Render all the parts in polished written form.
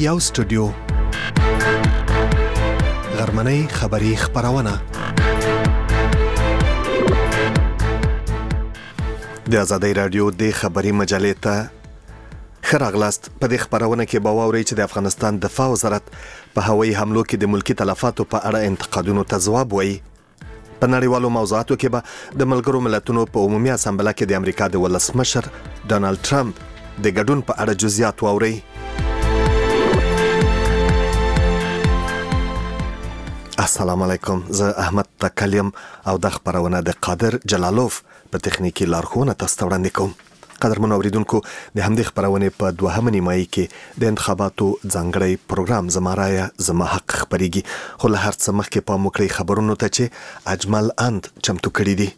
یو سټوډیو غرمنۍ خبری خبرونه د آزادۍ رادیو د خبری مجلې ته خراغلاست. په دې خبرونه کې به واورئ چې د افغانستان دفاع وزارت په هوایي حملو کې د ملکی تلفاتو په اړه انتقادونو ته ځواب وایي. په نړیوالو موضوعاتو کې به د ملګرو ملتونو په عمومي اسامبله کې د امریکا د ولسمشر ډونالد ټرمپ د ګډون په اړه جزئیات واورئ. السلام علیکم، زه احمد تکلیم او د خبرونه د قادر جلالوف په تخنیکی لارښوونه تاسو ته وړاندې کوم. قدرمنو اوریدونکو، د همدې خبرونه په دوهمه نیمایي کې د انتخاباتو ځانګړی پروګرام زما رایه زما حق خبريږي. خو له هر څه مخکې پام وکړئ خبرونو ته چې اجمل اند چمتو کړی دي.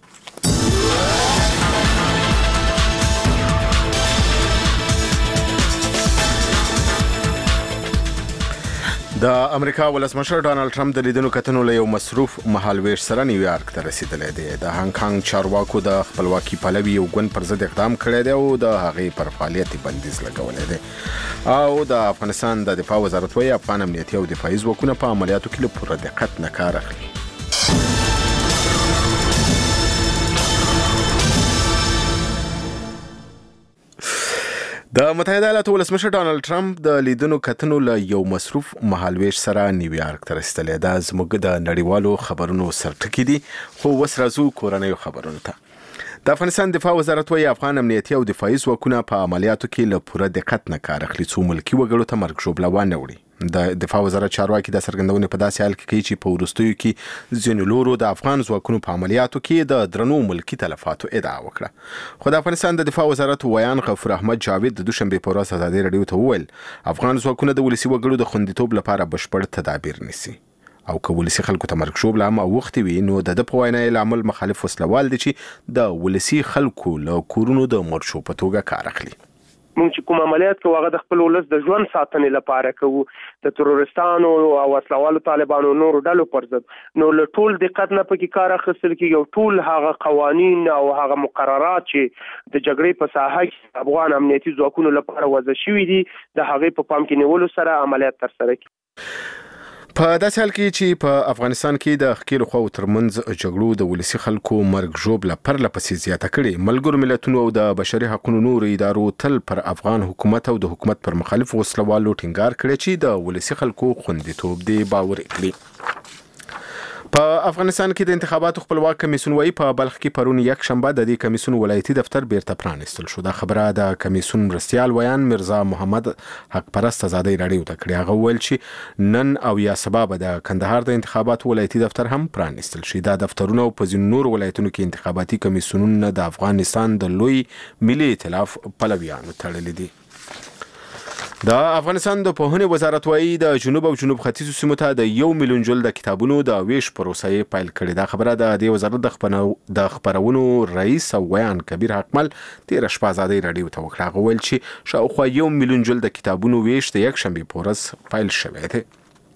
د امریکا ولسمشر ډونالد ټرمپ د لیدنو کتنو له یو مصروف مهالوېش سره نیویارک ته رسیدلی دی. د هانګ کانګ چارواکو د خپلواکي پلوي یو ګوند پر ضد اقدام کړی دی او د هغې پر فعالیت بندیز لګولی دی. او د افغانستان د دفاع وزارت وايي افغان امنیتي او دفاعي ځواکونه په عملیاتو کې له پوره دقت نه کار اخلي. د متحده ایالاتو ولسمشر ډونالد ټرمپ د لیدنو کتنو له یو مصروف مهالوېش سره نیویارک ته رسیدلی. دا زموږ د نړیوالو خبرونو سرټکي دي. خو اوس راځو کورنیو خبرونو ته. د افغانستان دفاع وزارت وايي افغان امنیتي او دفاعي ځواکونه په عملیاتو کې له پوره دقت نه کار اخلي څو ملکي وګړو ته مرګ ژوبله ونه وړي. د دفاع وزارت چارواکي د څرګندونې په داسې حال کې کوي چې په وروستیو کې ځینو لورو د افغان ځواکونو په عملیاتو کې د درنو ملکي تلفاتو ادعا وکړه. خو د افغانستان د دفاع وزارت ویان غفور احمد جاوید د دوشنبې په ورځ ازادۍ راډیو ته وویل افغان ځواکونه د ولسي وګړو د خوندیتوب لپاره بشپړ تدابیر نیسي. او که ولسي خلکو ته مرګ ژوبله هم اوښتې وي نو د په وینا یې لامل مخالف وسلوال دي چې د ولسي خلکو له کورونو د مرشو په توګه کار اخلي. مونږ چې کوم عملیات کوو هغه د خپل ولس د ژوند ساتنې لپاره کوو، د تروریستانو او وسلوالو طالبانو نورو ډلو پر ضد. نو له ټول دقت نه پکې کار اخیستل کېږي او ټول هغه قوانین او هغه مقررات چې د جګړې په ساحه کې افغان امنیتي ځواکونو لپاره وضع شوي دي د هغې په پام کې نیولو سره عملیات ترسره کړي. په داسې حال کې چې په افغانستان کې د ښکېلو خواو ترمنځ جګړو د ولسي خلکو مرګ ژوبله پرله پسې زیاته کړې، ملګرو ملتونو او د بشري حقوقو نورو ادارو تل پر افغان حکومت او د حکومت پر مخالف وسلوالو ټینګار کړی چې د ولسي خلکو خوندیتوب دی باوري کړي. په افغانستان کې د انتخاباتو خپلواک کمیسیون وايي په بلخ کې پرون یک شنبه د دې کمیسیون ولایتي دفتر بیرته پرانیستل شو. دا خبره د کمیسیون مرستیال ویان مرزا محمد حق پرست آزادۍ راډیو ته کړې. هغه وویل چې نن او یا سبا به د کندهار د انتخاباتو ولایتي دفتر هم پرانیستل شي. دا دفترونه او په ځینو نورو ولایتونو کې انتخاباتي کمیسیونونه د افغانستان د لوی ملي ائتلاف پلویانو تړلي دي. د افغانستان د پوهنې وزارت وايي د جنوب او جنوب ختیځو سیمو ته د 1 میلیون جلد د کتابونو د ویش پروسه یې پیل کړې. دا خبره د دې وزارت د خبرونو رئیس او ویان کبیر حکمل تیر شپه آزادۍ راډیو ته وکړه. هغه ویل چې شاوخوا 1 میلیون جلد د کتابونو ویش د یک شنبې په ورځ پیل شوی دی.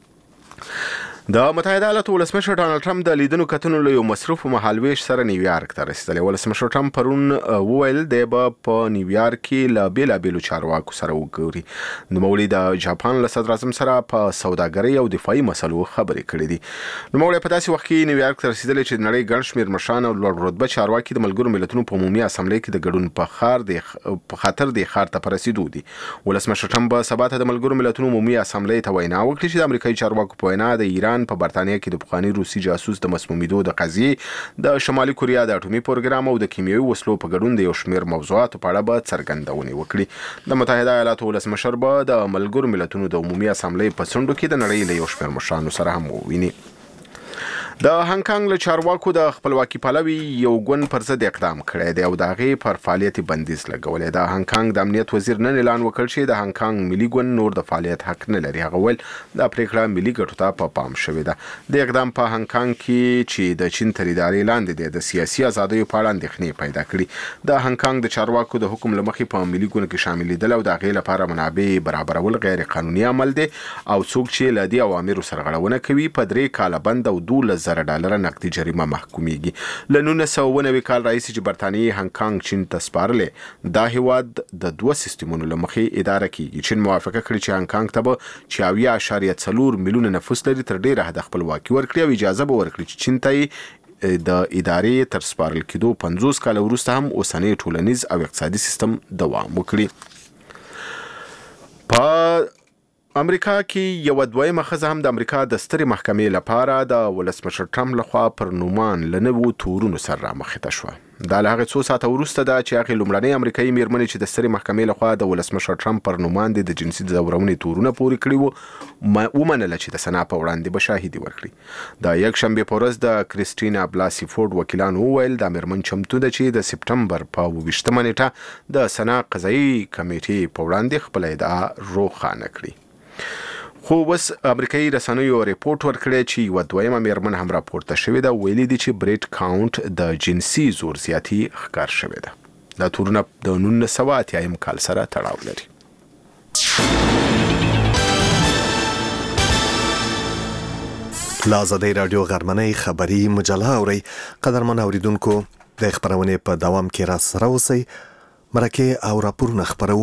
د متحده ایالاتو ولسمشر ډونالد ټرمپ د لیدنو کتنو له یو مصروف مهالوېش سره نیویارک ته رسیدلی. ولسمشر ټرمپ پرون وویل دی به په نیویارک کې له بیلابیلو چارواکو سره وګوري. نوموړي د جاپان له صدر اعظم سره په سوداګرۍ او دفاعي مسلو خبرې کړې دي. نوموړي په داسې وخت کې نیویارک ته رسیدلی چې د نړۍ ګڼ شمېر مشران او لوړ رتبه چارواکي د ملګرو ملتونو په عمومي اسامبلې کې د ګډون په خاطر د ښار ته په رسیدو دي. ولسمشر ټرمپ به سبا ته د ملګرو ملتونو عمومي اسامبلې ته وینا وکړي چې د امریکایي چارواکو په وینا د ایران په برتانیه کې د پخواني روسي جاسوس د مسمومیدو د قضیې، د شمالي کوریا د اټومي پروګرام او د کیمیاوي وسلو په ګډون د یو شمېر موضوعاتو په اړه به څرګندونې وکړي. د متحده ایالاتو ولسمشر به د ملګرو ملتونو د عمومي اسامبلې په څنډو کې د نړۍ له یو شمېر مشرانو سره هم وویني. د هانګ کانګ له چارواکو د خپلواکي پلوي یو ګوند پر ضد اقدام کړی دی او د هغې پر فعالیت بندیز لګولی. د هانګ کانګ د امنیت وزیر نن اعلان وکړ چې د هانګ کانګ ملي ګوند نور د فعالیت حق نه لري. هغه ویل دا پریکړه ملي ګټو ته په پام شوې ده. د اقدام په هانګ کانګ کې چې د چین تر ادارې لاندې دی د سیاسي ازادیو په اړه اندېښنې پیدا کړي. د هانګ کانګ د چارواکو د حکم له مخې په ملي ګوند کې شاملېدل او د هغې لپاره منابع برابرول غیر قانوني عمل دی او څوک چې له دې اوامرو سرغړونه کوي په 3 کاله بند او 12 $50,000 نقدي جریمه محکومیږي. له 1990 کال راهیسې چې برتانیې هانګ کانګ چین ته سپارلې، دا هیواد د 2 سیستمونو له مخې اداره کیږي. چین موافقه کړې چې هانګ کانګ ته به 40.4 میلیونه نفوس لري تر ډیره حد خپلواکي ورکړي او اجازه به ورکړي چې چین ته د ادارې تر سپارل کېدو 50 کال وروسته هم اوسنی ټولنیز او اقتصادي سیستم دوام وکړي. په امریکا کې یو دویمه ښځه هم د امریکا د سترې محکمې لپاره د ولسمشر ټرمپ لخوا پر نومان له نوو تورونو سره رامخته شوه. دا له هغې څو ساعته وروسته ده چې هغې لومړنۍ امریکایي میرمنې چې د سترې محکمې لخوا د ولسمشر ټرمپ پر نومان د جنسي ځورونې تورونه پورې کړي وو ومنله چې د سنا په وړاندې به شاهدي ورکړي. د یکشنبې په ورځ د کریسټینا بلاسي فورډ وکیلانو وویل دا میرمن چمتو ده چې د سپټمبر په 28مه نیټه د سنا قضایي کمیټې په وړاندې خپله ادعا روښانه کړي. خو اوس امریکایي رسنیو ریپورت ورکړی چې یوه دویمه میرمن هم راپورته شوې ده. ویلي دي چې بریټ کاونټ د جنسي زور زیاتي ښکار شوې ده. دا تورونه د 1980 کال سره تړاو لري. لا آزادۍ رادیو غرمنۍ خبري مجله اورئ. قدرمن اوریدونکو، د خبرونې په دوام کې را سره اوسئ. مرکې او راپورونه خپرو.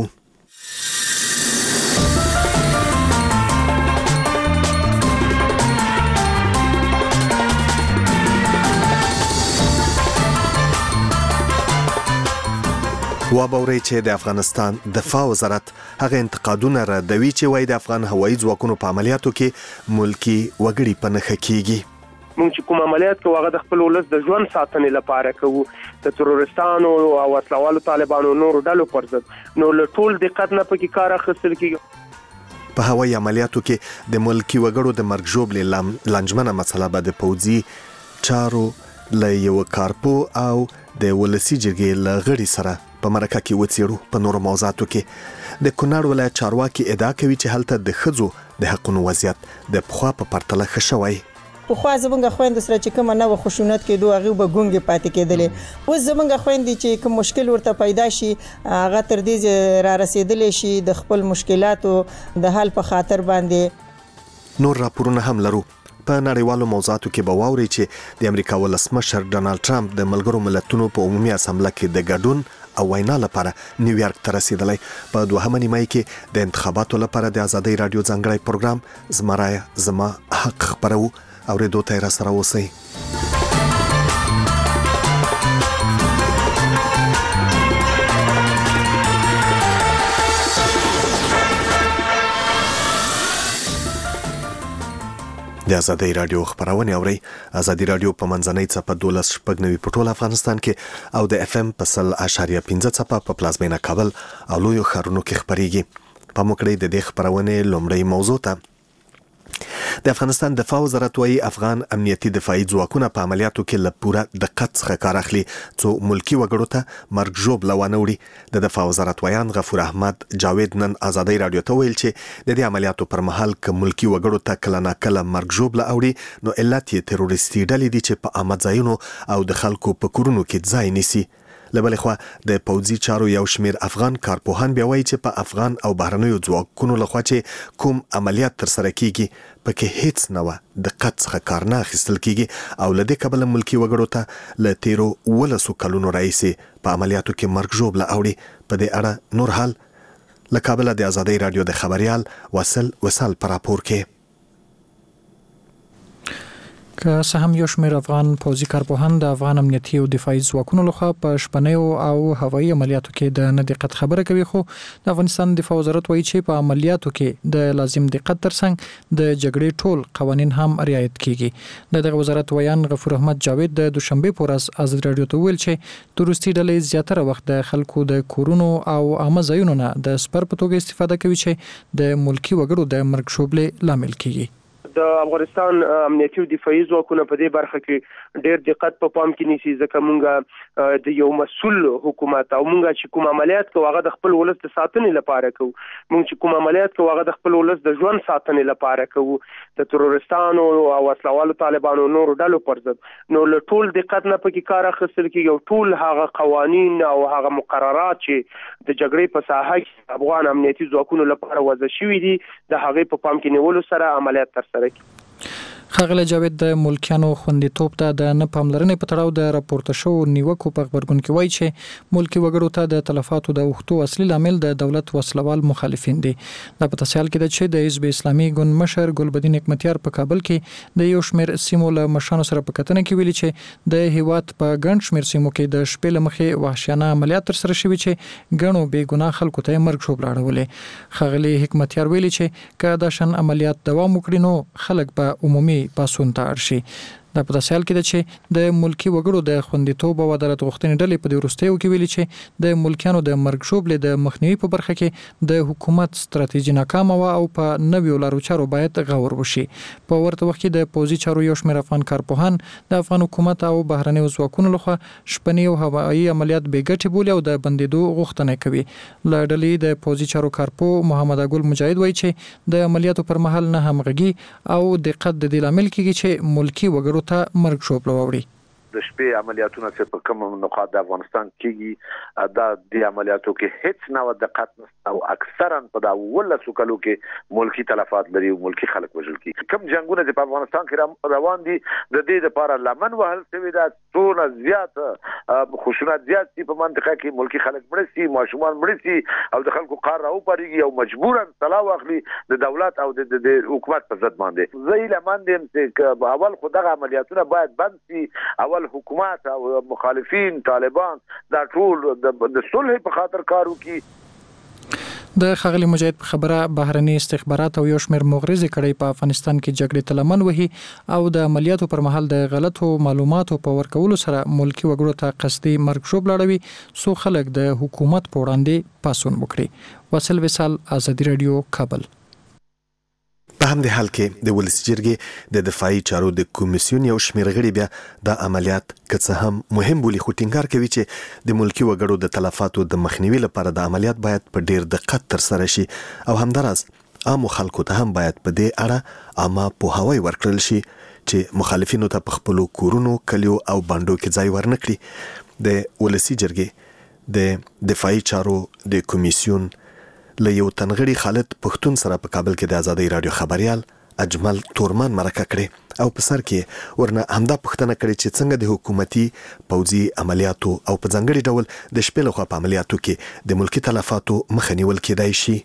وابورئ چې د افغانستان دفاع وزارت هغه انتقادونه ردوي چې وایي د افغان هوایي ځواکونو په عملیاتو کې ملکی وګړي په نښه کیږي. موږ چې کوم عملیات کوو هغه د خپل ولس د ژوند ساتنې لپاره کوو، د تروریستانو او وسلوالو طالبانو نورو ډلو پر ضد. نو له ټول دقت نه پکې کار اخیستل کیږي. په هوایي عملیاتو کې د ملکی وګړو د مرګ ژوبلې لنجمنه مسله به د پوځي چارو له یو کارپو او د ولسی جرګې له غړي سره په مرکه کې وڅېړو. په نورو موضوعاتو کې د کونړ ولایت چارواکي ادعا کوي چې هلته د ښځو د حقونو وضعیت د پخوا په پرتله ښه شوی. پخوا زمونږ خويندې سره چې کومه نه خشونت کېدو هغه به ګونګې پاتې کېدلې. اوس زمونږ خويندې چې کوم مشکل ورته پیدا شي هغه تر دې را رسیدلې شي د خپل مشکلاتو د حل په خاطر باندې. نور راپورونه هم لرو. په نړیوالو موضوعاتو کې به واورئ چې د امریکا ولسمشر ډانلډ ټرمپ د ملګرو ملتونو په عمومي اسامبله کې د ګډون او وینا لپاره نیویارک ته رسیدلی. په 2مه نیمایي کې د انتخاباتو لپاره د آزادۍ رادیو ځانګړی پروګرام زما رایه زما حق خپرو. اورېدو ته را سره اوسئ. د آزادۍ رادیو خبرونه اورئ. آزادۍ رادیو په منځنۍ څپه 12.9 په ټول افغانستان کې او د اف ام په 100.5 څپه په پلازمینه کابل او لویو ښارونو کې خبريږي. په موکړې د دې خبرونه لومړی موضوع ته د افغانستان دفاع وزارت وايي افغان امنیتي دفاعي ځواکونه په عملیاتو کې له پوره دقت څخه کار اخلي څو ملکی وګړو ته مرګ ژوبله ونه وړي. د دفاع وزارت ویان غفور احمد جاوید نن آزادۍ رادیو ته ویل چې د دې عملیاتو پر مهال که ملکی وګړو ته کله ناکله مرګ ژوبله اوړي نو علت یې تروریستي ډلې دي چې په عامه ځایونو او د خلکو په کورونو کې ځای نیسي. لبلې خوا د پوځي چارو یو شمیر افغان کارپوهان بیا وایي چې په افغان او بهرنیو ځواکونو لخوا چې کوم عملیات تر سره کیږي پکې هیڅ نوع دقت څخه کار نه اخیستل کیږي او له دې کبله ملکی وګړو ته له تیرو 12 کلونو راهیسې په عملیاتو کې مرګ ژوبله اوړي. په دې اړه نور حال له کابل د آزادۍ رادیو د خبريال وصل پر راپور کې. که څه هم یو شمېر افغان پوځي کارپوهان د افغان امنیتي او دفاعي ځواکونو لخوا په شپنیو او هوایي عملیاتو کې د نه دقت خبره کوي، خو د افغانستان دفاع وزارت وایي چې په عملیاتو کې د لازم دقت ترڅنګ د جګړې ټول قوانین هم رعایت کیږي. دغه وزارت ویان غفور احمد جاوید د دوشنبه په ورځ آزاد رادیو ته ویل چې تروریستي ډلې زیاتره وخت د خلکو د کورونو او عامه ځایونو نه د سپر په توګه استفاده کوي چې د ملکی وګړو د مرګ ژوبلې لامل کیږي. د افغانستان امنیتي او دفاعي ځواکونه په دې برخه کې ډېر دقت په پام کې نیسي ځکه مونږ د یو مسؤل حکومت او مونږ چې کوم عملیات کوو هغه د خپل ولس د ساتنې لپاره کوو. مونږ چې کوم عملیات کوو هغه د خپل ولس د ژوند ساتنې لپاره کوو، د تروریستانو او وسلوالو طالبانو نورو ډلو پر ضد. نو له ټول دقت نه پکې کار اخیستل کیږي او ټول هغه قوانین او هغه مقررات چې د جګړې په ساحه کې افغان امنیتي ځواکونو لپاره وضع شوي دي د هغې په پام کې نیولو سره عملیات ترسره ښاغلی جاوید د ملکیانو خوندیتوب ته د نه پاملرنې په تړاو د راپورته شوو نیوکو په غبرګون کې وایي چې ملکي وګړو ته د تلفاتو د اوښتو اصلي لامل د دولت وسلوال مخالفین دي. دا په تسهیل کې ده چې د حزب اسلامي ګوند مشر ګلبدین حکمتیار په کابل کې د یو شمېر سیمو له مشرانو سره په کتنه کې ویلي چې د هیواد په ګڼ شمېر سیمو کې د شپې له مخې وحشیانه عملیات ترسره شوي چې ګڼو بې ګناه خلکو ته مرګ ژوبله اړولې. ښاغلي حکمتیار ویلي چې که دا شان عملیات دوام وکړي نو خلک به عمومي پاسون ته اړ شي. دا په داسې حال کې ده چې د ملکي وګړو د خوندیتوب او عدالت غوښتنې ډلې په دې وروستیو کې ویلي چې د ملکیانو د مرګ ژوبلې د مخنیوي په برخه کې د حکومت ستراتیژي ناکامه وه او په نویو لارو چارو باید غور وشي. په ورته وخت کې د پوځي چارو یو شمېر افغان کارپوهان د افغان حکومت او بهرنیو ځواکونو لخوا شپني او هوایي عملیات بې ګټې بولي او د بندېدو غوښتنه کوي. له ډلې د پوځي چارو کارپو محمد ګل مجاهد وایي چې د عملیاتو پر مهال نه همغږي او دقت د دې لامل کېږي چې ملکي وګړو ته مرګ ژوبله واوړي. د شپې عملیاتونه چې په کوم نقاط د افغانستان کېږي دا د عملیاتو کې هیڅ نه دقت نشته او اکثرا په دا ولسو کلو کې ملکی تلفات لري او ملکی خلک وژل کیږي. کوم جنگونه چې په افغانستان کې روان دي د دې لپاره لمن وهل شوی دا څونه زیات خشونت زیات دي په منطقه کې ملکی خلک مړ شي ماشومان مړ شي او د خلکو قار راو پریږي او مجبورا طلاق واخلي د دولت او د حکومت په ضد باندې. زه لمن دیم چې اول خو دغه عملیاتونه باید بند شي. اول حکومت او مخالفین طالبان دا ټول د صلح په خاطر کار وکړي. د ښاغلي مجاهد په خبره بهرني استخبارات او یو شمېر مغرضې کړۍ په افغانستان کې جګړې ته لمن وهي او د عملیاتو پر مهال د غلطو معلوماتو په ورکولو سره ملکي وګړو ته قصدي مرګ ژوبله اړوي څو خلک د حکومت په وړاندې پاڅون وکړي. واصل وصال، ازادي راډیو، کابل. په همدې حال کې د ولسي جرګې د دفاعي چارو د کمیسیون یو شمېر غړي بیا د عملیات که څه هم مهم بولي خو ټینګار کوي چې د ملکي وګړو د تلفاتو د مخنیوي لپاره د عملیات باید په ډیر دقت ترسره شي او همداراز عامو خلکو ته هم باید په دې اړه عامه پوهاوی ورکړل شي چې مخالفینو ته په خپلو کورونو، کلیو او بانډو کې ځای ورنکړي. د ولسي جرګې د دفاعي چارو د کمیسیون له یو تنغړي خالد پښتون سره په کابل کې د ازادي راډیو خبريال اجمل تورمان مرکه کړي او په سر کې ورنه همدا پښتنه کړي چې څنګه د حکومتي پوځي عملیاتو او په ځانګړي ډول د شپې لخوا په عملیاتو کې د ملکی تلفاتو مخه نیول کېدای شي.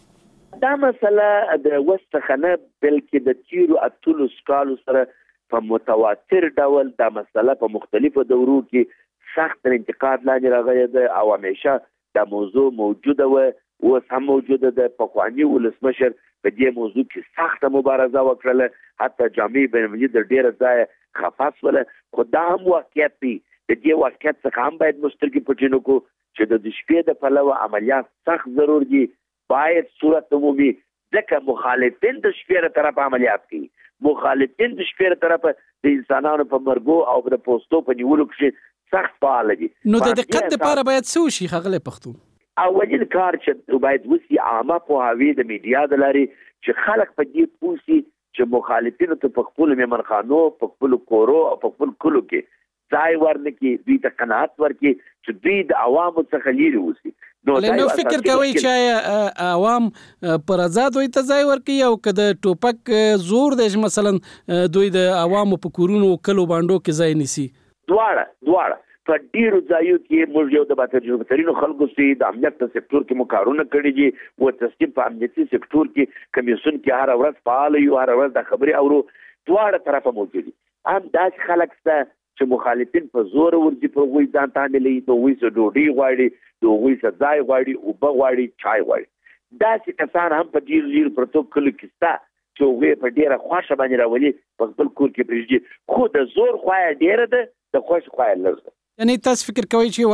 دا مسله د وسخنه بلکې د تیرو اتلو سکالو سره په متواتر ډول دا مسله په مختلفو دورو کې سخت انتقاد لاندې راغلی ده او همیشه دا موضوع موجوده و اوس هم موجوده ده. پخواني ولسمشر په دې موضوع کې سخته مبارزه وکړله، حتی جامع بین المللي د ډېره ځایه خفه شوله. خو دا هم واقعیت دی. د دې واقعیت څخه هم باید مسترګې پټې نه کړو چې د شپې د پلوه عملیات سخت ضرور دي، باید صورت عمومي. ځکه مخالفین د شپې له طرفه عملیات کوي، مخالفین د شپې له طرفه د انسانانو په مرګو او د پوستو په نیولو کې سخت فعال دي. نو د دقت لپاره باید څه وشي ښاغلی پښتون؟ اولین کار چې باید وسی عامه پوهاوی د میډیا د لارې چې خلک په دې پوه شي چې مخالفینو ته په خپلو میمنخانو، په خپلو کورو او په خپل کلو کې ځای ورنکړي، دوی ته قناعت ورکړي چې دوی د عوامو څخه لرې اوسي. نو فکر کوي چې عوام پر آزاد وي ته ځای ورکړي او که د ټوپک زور دی چې مثلا دوی د عوامو په کورونو کلو بانډو کې ځای نیسي؟ دواړه په ډیرو ځایو کې موږ یو د باترجوبترینو خلکو سي د امنیت په سکتور کې مکارونه کړي دي او تصدیق په امنیتي سکتور کې کمیسیون کې هر ورځ فعال یو، هر ورځ د خبري اورو. دواړه طرفه موجود دي. هم داس خلک ته چې مخالفین په زور ورځي په وې ځان ته ملي دوی څه ډوډۍ غواړي، دوی څه ځای غواړي او به غواړي چای غواړي. داسې کسان هم په ډیر پروتو کلو کې ستا چې وې په ډیره خوښه باندې راولي په خپل کور کې پریږدي. خو د زور خوای ډیره ده، د خوښ خوای لږ. یعنی تاسو فکر کوئ چې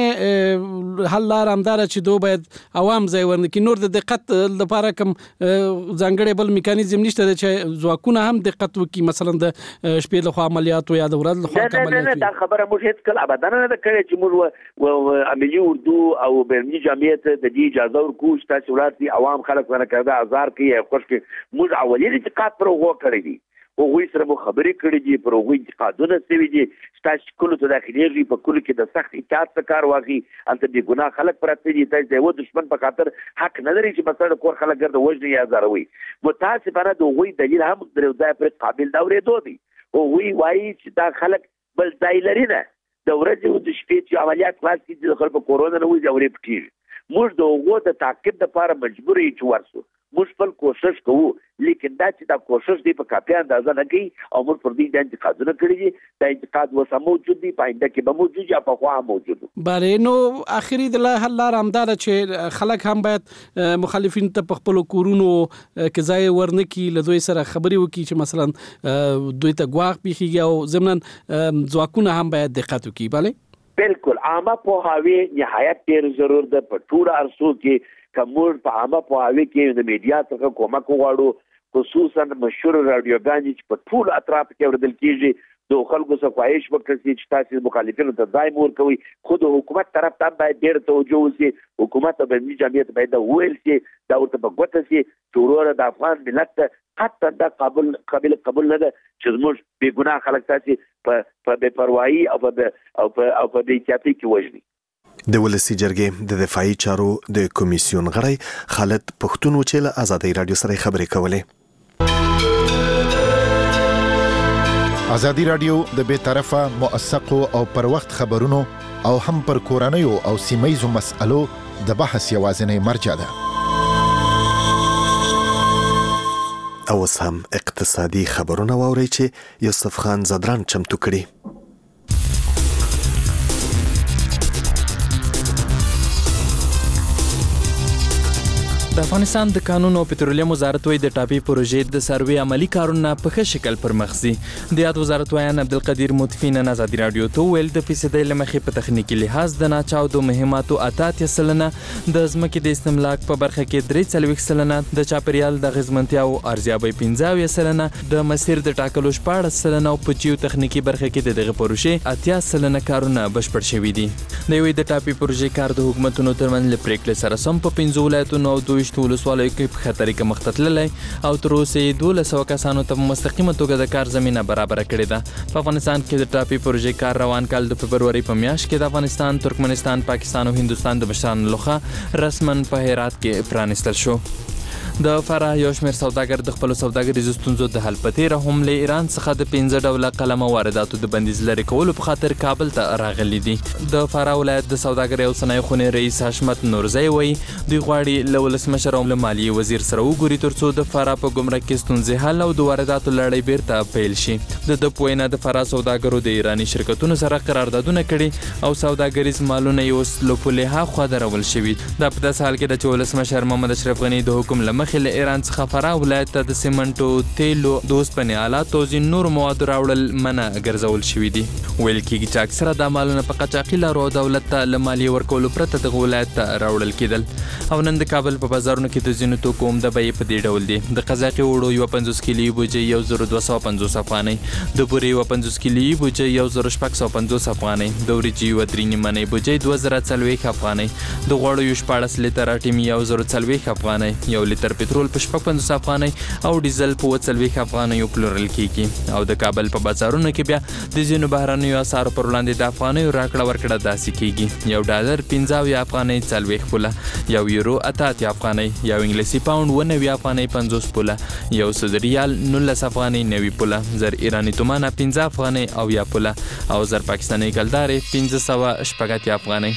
وازنه حل لار همدار چې دوی باید عوام ځای ورنکړي، نور د دقت لپاره کوم ځانګړی بل میکانیزم نشته چې ځواکونه هم دقت وکړي، مثلا د شپې لخوا عملیاتو یا د ورځ لخوا عملیاتو؟ نه دا خبره موږ هیڅ کله ابدا نه ده کړې چې موږ عملي اردو او برنامج جمعیت د دې اجازه ورکوو چې تاسو ولادتي عوام خلک ونه کړه ازار کوي خوش کوي. موږ اولي انتقاد پر وګ کړی دي هغوی سره مو خبرې کړې دي، پر هغوی انتقادونه شوي دي. تاسو کلو ته داخليږي، په کلو کې د سخت احتیاط څخه کار واخلي. هلته بې ګناه خلک پراته دي. تاسو د یو دشمن په خاطر حق نه لري چې مثلا کور خلک ګرځي وژني یا ځاروي. متاسفانه د هغوی دلیل هم د یو ځای پرې قابل د اورېدو دی. هغوی وایي چې دا خلک بل ځای لري نه، د ورځې او د شپې چې عملیات خلاص کړي د خلکو کورونه نه وځي اورې پټېږي. موږ د هغو د تعقیب لپاره مجبور یو چې ورسو. موږ خپل کوشش کوو، لیکن دا چې دا کوشش دی په کافي اندازه نه کوي او موږ پر دې د انتقادونه کړي دي. دا انتقاد اوس هم موجود دی، په آینده کې به موجود یا پخوا هم موجود دی. بله، نو اخري د حل لاره همدا ده چې خلک هم باید مخالفین ته په خپلو کورونو کې ځای ورنکړي، له دوی سره خبرې وکړي چې مثلا دوی ته ګواښ پیښیږي او ضمناً ځواکونه هم باید دقت وکړي. بله بالکل، عامه پوهاوی نهایت ډېر ضرور ده په ټوله ارسو کې. که موږ په عامه پوهاوی کې د میډیا څخه کومک وغواړو، خصوصا مشهور راډیوګانې چې په ټولو اطرافو کې اورېدل کېږي، د خلکو څخه خواهش وکړي چې تاسو مخالفینو ته ځای مور کوي. خو د حکومت طرف ته باید ډېر توجه وشي. حکومت او بیني جمعیت باید وویل شي، دا ورته په ګوته شي چې وروره د افغان ملت ته حتی دا قابل نه ده چې زموږ بې ګناه خلک تاسې په بې پروایي او په بې احتیاطۍ کې وژني. د ولسی جرګې د دفاعي چارو د کمیسیون غړی خالد پښتون چې له آزادۍ رادیو سره خبرې کولې. آزادۍ رادیو د بې طرفه، موثقو او پر وخت خبرونو او هم پر کورنیو او سیمه‌یزو مسألو د بحث یوازینی مرجع ده. اوس هم اقتصادي خبرونه واورئ چې یوسف خان زدران چمتو کړي. د افغانستان د قانون او پټرولیم وزارت وایي د ټاپي پروژې د سروې عملی کارونه په ښه شکل پر مخ ځي. د یاد وزارت وایي عبدالقدیر مطفی نن آزادي رادیو ته ویل د فیصدۍ له مخې په تخنیکي لحاظ د ناچاودو مهماتو 88% د ځمکې د استملاک په برخه کې 43%، د چاپیریال د اغیزمنتیا او ارزیابۍ 15%، د مسیر د ټاکلو 14% او په جیو تخنیکي برخه کې د دغه پروژې 80% کارونه بشپړ شوي دي. د ټاپي پروژې کار د حکومتونو ترمنځ له پریکړې سره سم په 15 ولایتونو او ولسوالیو کې په خطرې کې مختتللی او تر اوسه 1200 کسانو ته مستقیمه توګه د کار زمینه برابر کړې ده. په افغانستان کې د ټاپي پروژې کار روان کال د فبروري په میاشت کې د افغانستان، ترکمنستان، پاکستان او هندوستان د مشرانو لخوا رسماً په هرات کې پرانیستل شو. د فراه یو شمېر سوداګر د خپلو سوداګریزو ستونزو د حل په تېره هم له ایران څخه د 15 ډوله قلمه وارداتو د بندیز لرې کولو په خاطر کابل ته راغلي دي. د فراه ولایت د سوداګرۍ او صنایعو خونې رئیس حشمت نورزی وایي دوی غواړي له ولسمشر او له مالیې وزیر سره وګوري ترڅو د فراه په ګمرک کې ستونزې حل او د وارداتو لړۍ بیرته پیل شي. د په وینا د فراه سوداګرو د ایراني شرکتونو سره قراردادونه کړي او سوداګریز مالونه یې اوس له پولې هاخوا درول شوي. دا په داسې حال کې ده چې ولسمشر محمد اشرف غني د حکم له مخې له ایران څخه فراه ولایت ته د سیمنټو، تیلو، د اوسپنې آلاتو او ځینو نورو موادو راوړل منع ګرځول شوي دي. ویل کېږي چې اکثره دا مالونه په قاچاقي لارو دولت ته له مالیې ورکولو پرته دغه ولایت ته راوړل کېدل. او نن د کابل په بازارونو کې د ځینو توکو عمده بیې په دې ډول دي: د قزاقي اوړو 50 کیلویي بوجۍ 1250 افغانۍ، د بورې 50 کیلویي بوجۍ 1650 افغانۍ، د وریجې 3 نیمه بوجۍ 2040 افغانۍ، د غوړیو 14 لیتره ټیمي 1040 افغانۍ، 1 لیتر پټرول په 55 افغانۍ او ډیزل په 40 افغانۍ پلورل کیږي. او د کابل په بازارونو کې بیا د ځینو بهرنیو اسعارو پر وړاندې د افغانیو راکړه ورکړه داسې کیږي: $1 15 افغانۍ 40 پوله، €1 88 افغانۍ، یو انګلیسي پاوند 90 افغانۍ 50 پوله، یو سعودي ریال 19 افغانۍ 90 پوله، زر ایرانی تومانه 15 افغانۍ او یا پوله، او زر پاکستاني کلدارې 1580 افغانۍ.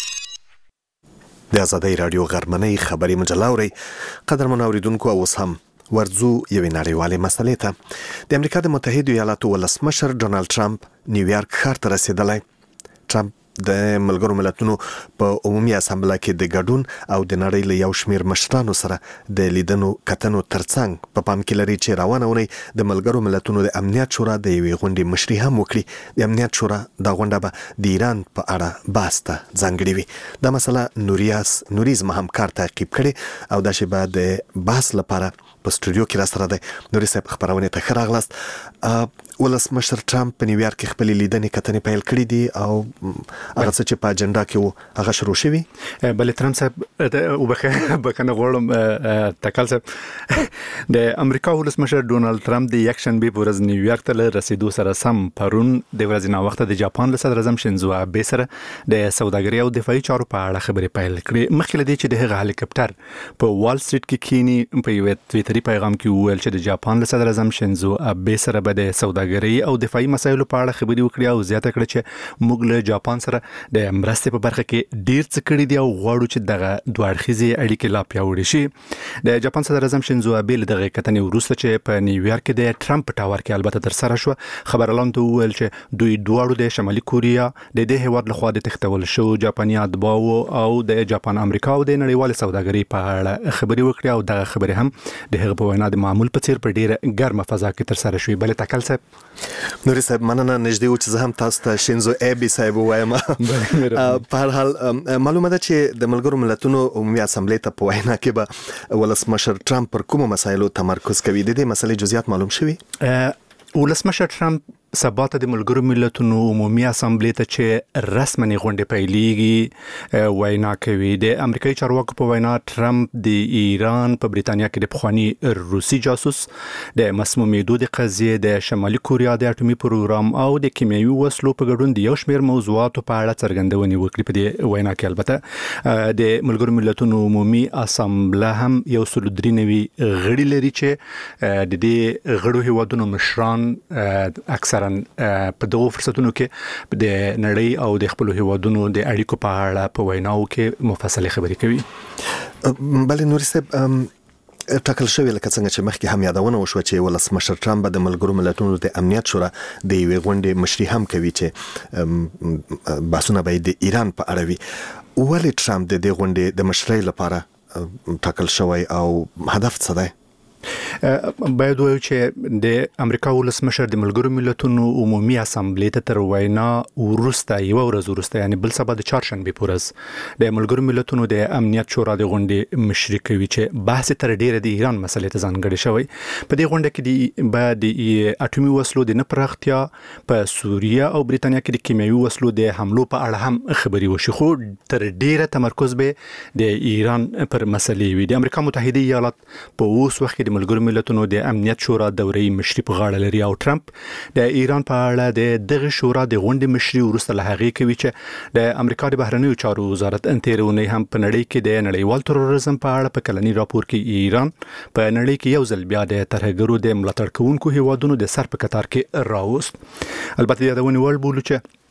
د آزادۍ رادیو غرمنۍ خبري مجله اورئ. قدرمن اوریدونکو، اوس هم ورځو یوې نړیوالې مسلې ته. د امریکا د متحدو ایالاتو ولسمشر ډونالد ټرمپ نیویارک ښار ته رسیدلی. ټرمپ د ملګرو ملتونو په عمومي اسامبله کې د ګډون او د نړۍ له یو شمېر مشرانو سره د لیدنو کتنو ترڅنګ په پام کې لري چې روانه اونۍ د ملګرو ملتونو د امنیت شورا د یوې غونډې مشري هم وکړي. د امنیت شورا دا غونډه به د ایران په اړه بحث ته ځانګړې وي. دا مسله نوریز هم کار تعقیب کړي او دا چې به د بحث لپاره په سټوډیو کې را سره دی. نوري صاحب خبرونه ته راغلاست. ولسمشر ټرمپ په نیویارک کې خپل لیدنې کتنې پیل کړې دي او هغه څه چې په اجنډا کې هغه شروع شوی. بل ترامپ صاحب وبخنه غواړم تکل صاحب د امریکا ولسمشر ډونالد ترامپ د یکشنبه په ورځ نیویارک ته رسیدو سره سم پرون د ورځې نا وخت د جاپان له صدر اعظم شینزو آبه سره د سوداګرۍ او دفاعي چارو په اړه خبرې پیل کړې. مخکې لدی چې د هغه هلیکاپټر په وال سټریټ کې کینی په یو تویټري پیغام کې وویل چې د جاپان له صدر اعظم شینزو آبه سره به د سوداګرۍ او دفاعي مسایلو په اړه خبرې وکړي او زیاته کړه چې موږ له جاپان سره د مرستې په برخه کې ډیر څه کړی دی او غواړو چې دغه دوه اړخیزې اړیکې لا پیاوړې شي. د جاپان صدر اعظم شینزو آبه له دغه کتنې وروسته چې په نیویارک کې د ټرمپ ټاور کې البته تر سره شو خبرلاند وویل چې دوی دواړو د شمالي کوریا د دې هیواد لخوا د تختول شو جاپاني اتباعو او د جاپان امریکا او د نړیوال سوداګرۍ په اړه خبرې وکړي او دغه خبرې هم د هغه په وینا د معمول په څیر په ډیره ګرمه فضا کې تر سره شوې. بل تکل صاحب نوري صاحب مننه نږدې و چې زه هم تاسو ته شینزو آبه صاحب وایم. په هر حال معلومه ده چې د ملګرو ملتونو عمومي اسامبلې ته په وینا کې به ولسمشر ټرمپ پر کومو مسایلو تمرکز کوي. د دې مسلې جزئیات معلوم شوي. ولسمشر ټرمپ سبا ته د ملګرو ملتونو عمومي اسامبلې ته چې رسمي غونډه پیلېږي وینا کوي. د امریکایي چارواکو په وینا ټرمپ د ایران په بریتانیا کې د پخوانی روسي جاسوس د مسمومیدو د قضیې د شمالي کوریا د اټومي پروګرام او د کیمیاوي وسلو په ګډون د یو شمېر موضوعاتو په اړه څرګندونې وکړي. په دې وینا کې البته د ملګرو ملتونو عمومي اسامبله هم یو 193 غړي لري چې د دې غړو هیوادونو مشران اکثر په دغه فرصتونو کې د نړۍ او د خپل هیوادونو د اړیکو په اړه په ویناو کې مفصله خبرې کوي. بل نوري صاحب ټاکل شوی لکه څنګه چې مخکې هم یادونه وشوه چې ولسمشر ټرمپ د ملګرو ملتونو د امنیت شورا د یوې غونډې مشري هم کوي چې بحثونه به د ایران په اړه وي. ولې ټرمپ د دې غونډې د مشرۍ لپاره ټاکل شوی او هدف څه دی؟ باید وایو چې د امریکا ولسمشر د ملګرو ملتونو عمومي اسامبلې ته تر وینا ورسته یو ورځ ورسته یعنی بل سبا د چهارشنبه پورز د ملګرو ملتونو د امنیت شورا د غونډې مشري کوي چې بحث تر ډیره د ایران مسلې ته ځانګړی شوی. په دې غونډه کې د اټومي وسلو د نه پراختیا په سوریه او بریتانیا کې د کیمیاوي وسلو د حملو په اړه هم خبري وشي خو تر ډیره تمرکز به د ایران پر مسلې وي. د امریکا متحده ایالات په اوس وخت کې د ملګرو ملتونو د امنیت شورا دوري مشري په غاړه لري او ټرمپ د ایران په اړه د دغه شورا د غونډې مشري ورسته له هغه کوي چې د امریکا د بهرنیو چارو وزارت انترونی هم په نړۍ کې د نړیوال تروریزم په اړه په کلنی راپور کې ایران په نړۍ کې یو ځل بیا د ترهګرو د ملاتړ کوونکو هیوادونو د سر په کتار کې راوست. البته یادونه ول بولو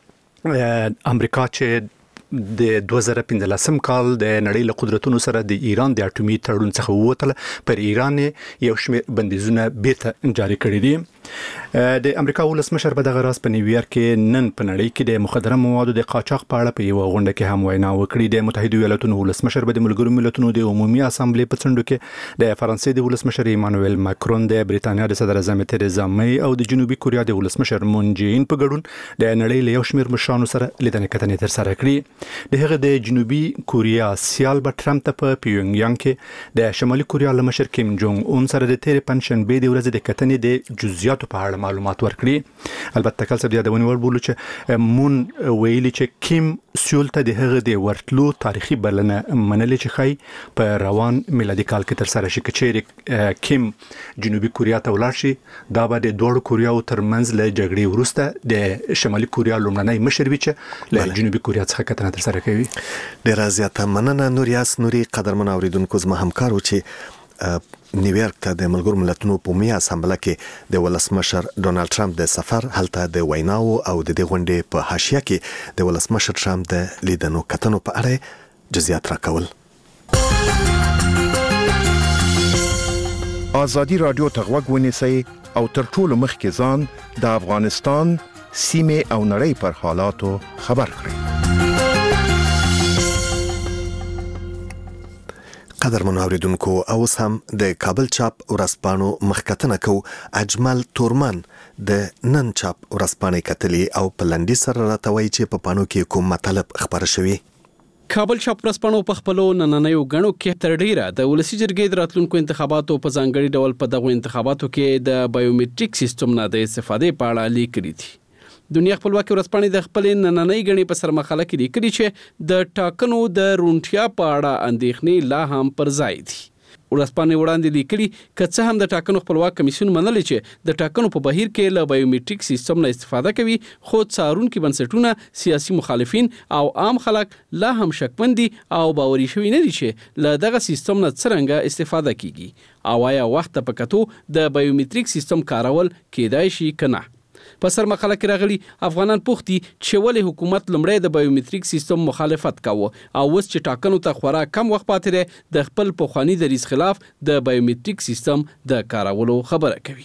چې امریکا چې د 2015 کال د نړۍ له قدرتونو سره د ایران د اټومي تړون څخه ووتل پر ایران یو شمېر بندیزونه بیرته جاری کړي دي. د امریکا ولسمشر په دغه راز په نیویارک کې نن په نړۍ کې د مخدره موادو د قاچاق په اړه په یو غونډه کې هم وینا وکړي. د متحده ایالاتو ولسمشر به د ملګرو ملتونو د عمومي اسامبلې په څنډو کې د فرانسې د ولسمشر ایمانوئل ماکرون د بریتانیا د صدر اعظم تریزا می او د جنوبي کوریا د ولسمشر مون جین په ګډون د نړۍ له یو شمېر مشرانو سره لیدنې کتنې تر سره کړې. د هغه د جنوبي کوریا سیال به ټرمپ ته په پیونګیانګ کې د شمالي کوریا له مشر کیم جونګ اون سره د تیر پنځشنبه د ورځې د کتنې د جزئیاتو په اړه معلومات ورکړي. البته کله چې د ونیول بولو چې مون ویلي چې کیم سیول ته د هغه د ورتلو تاریخي بلنه منلې چې خای په روان میلادي کال کې تر سره شي چې کیم جنوبي کوریا ته ولاړ شي دا به د دوه کوریاو ترمنځ له جګړې وروسته د شمالي کوریا لومړنی مشر وي چې له جنوبي کوریا څخه کتنه تر سره کوي. ډیر زیاته مننه نوریاس نوري قدرمن اوریدونکو زما همکارو چې نیویارک ته د ملګرو ملتونو په عمومي اسامبله کې د ولسمشر ډونالد ټرمپ د سفر هلته د ویناو او د دې غونډې په حاشیه کې د ولسمشر ټرمپ د لیدنو کتنو په اړه جزئیات راکول. ازادي رادیو ته غوږ ونیسئ او تر ټولو مخکې ځان د افغانستان سیمه او نړۍ پر حالاتو خبر کړئ. قدرمن اوریدونکو اوس هم د کابل چاپ ورځپاڼو مخکتنه کو اجمل تورمن د نن چاپ ورځپاڼې کتلې او په لنډي سره راته وایي چې په پاڼو کې کوم مطلب خبره شوی. کابل شاپرسپانو په خپلو نننیو غنو کې تر ډیره د ولسی جرګې د راتلونکو انتخاباتو په ځانګړي ډول په دغه انتخاباتو کې د بایومټریک سیستم نه د استفادې په اړه لیکلي دي دنیا خپلواکي ورځپاڼې د خپل نننۍ غني په سرمخاله کې لیکلي چې د ټاکنو د رونټیا په اړه اندېښنې لا هم پر ځای دي ورځپاڼې وړاندې لیکلي که هم د ټاکنو خپلواک کمیسیون منلي چې د ټاکنو په بهیر کې له بایومټریک سیستم نه استفاده کوي خو څارونکي بنسټونه سیاسي مخالفین او عام خلک لا هم شکمن دي او باوري شوي نه دي چې له دغه سیستم نه څرنګه استفاده کیږي او آیا وخت په کتو د بایومټریک سیستم کارول کېدای شي کنه په سر مقاله کې راغلي افغانان پوښتي چې ولې حکومت لمړی د بایومټریک سیستم مخالفت کاوه او اوس چې ټاکنو ته خورا کم وخت پاتې دی د خپل پخواني دریځ خلاف د بایومټریک سیستم د کارولو خبره کوي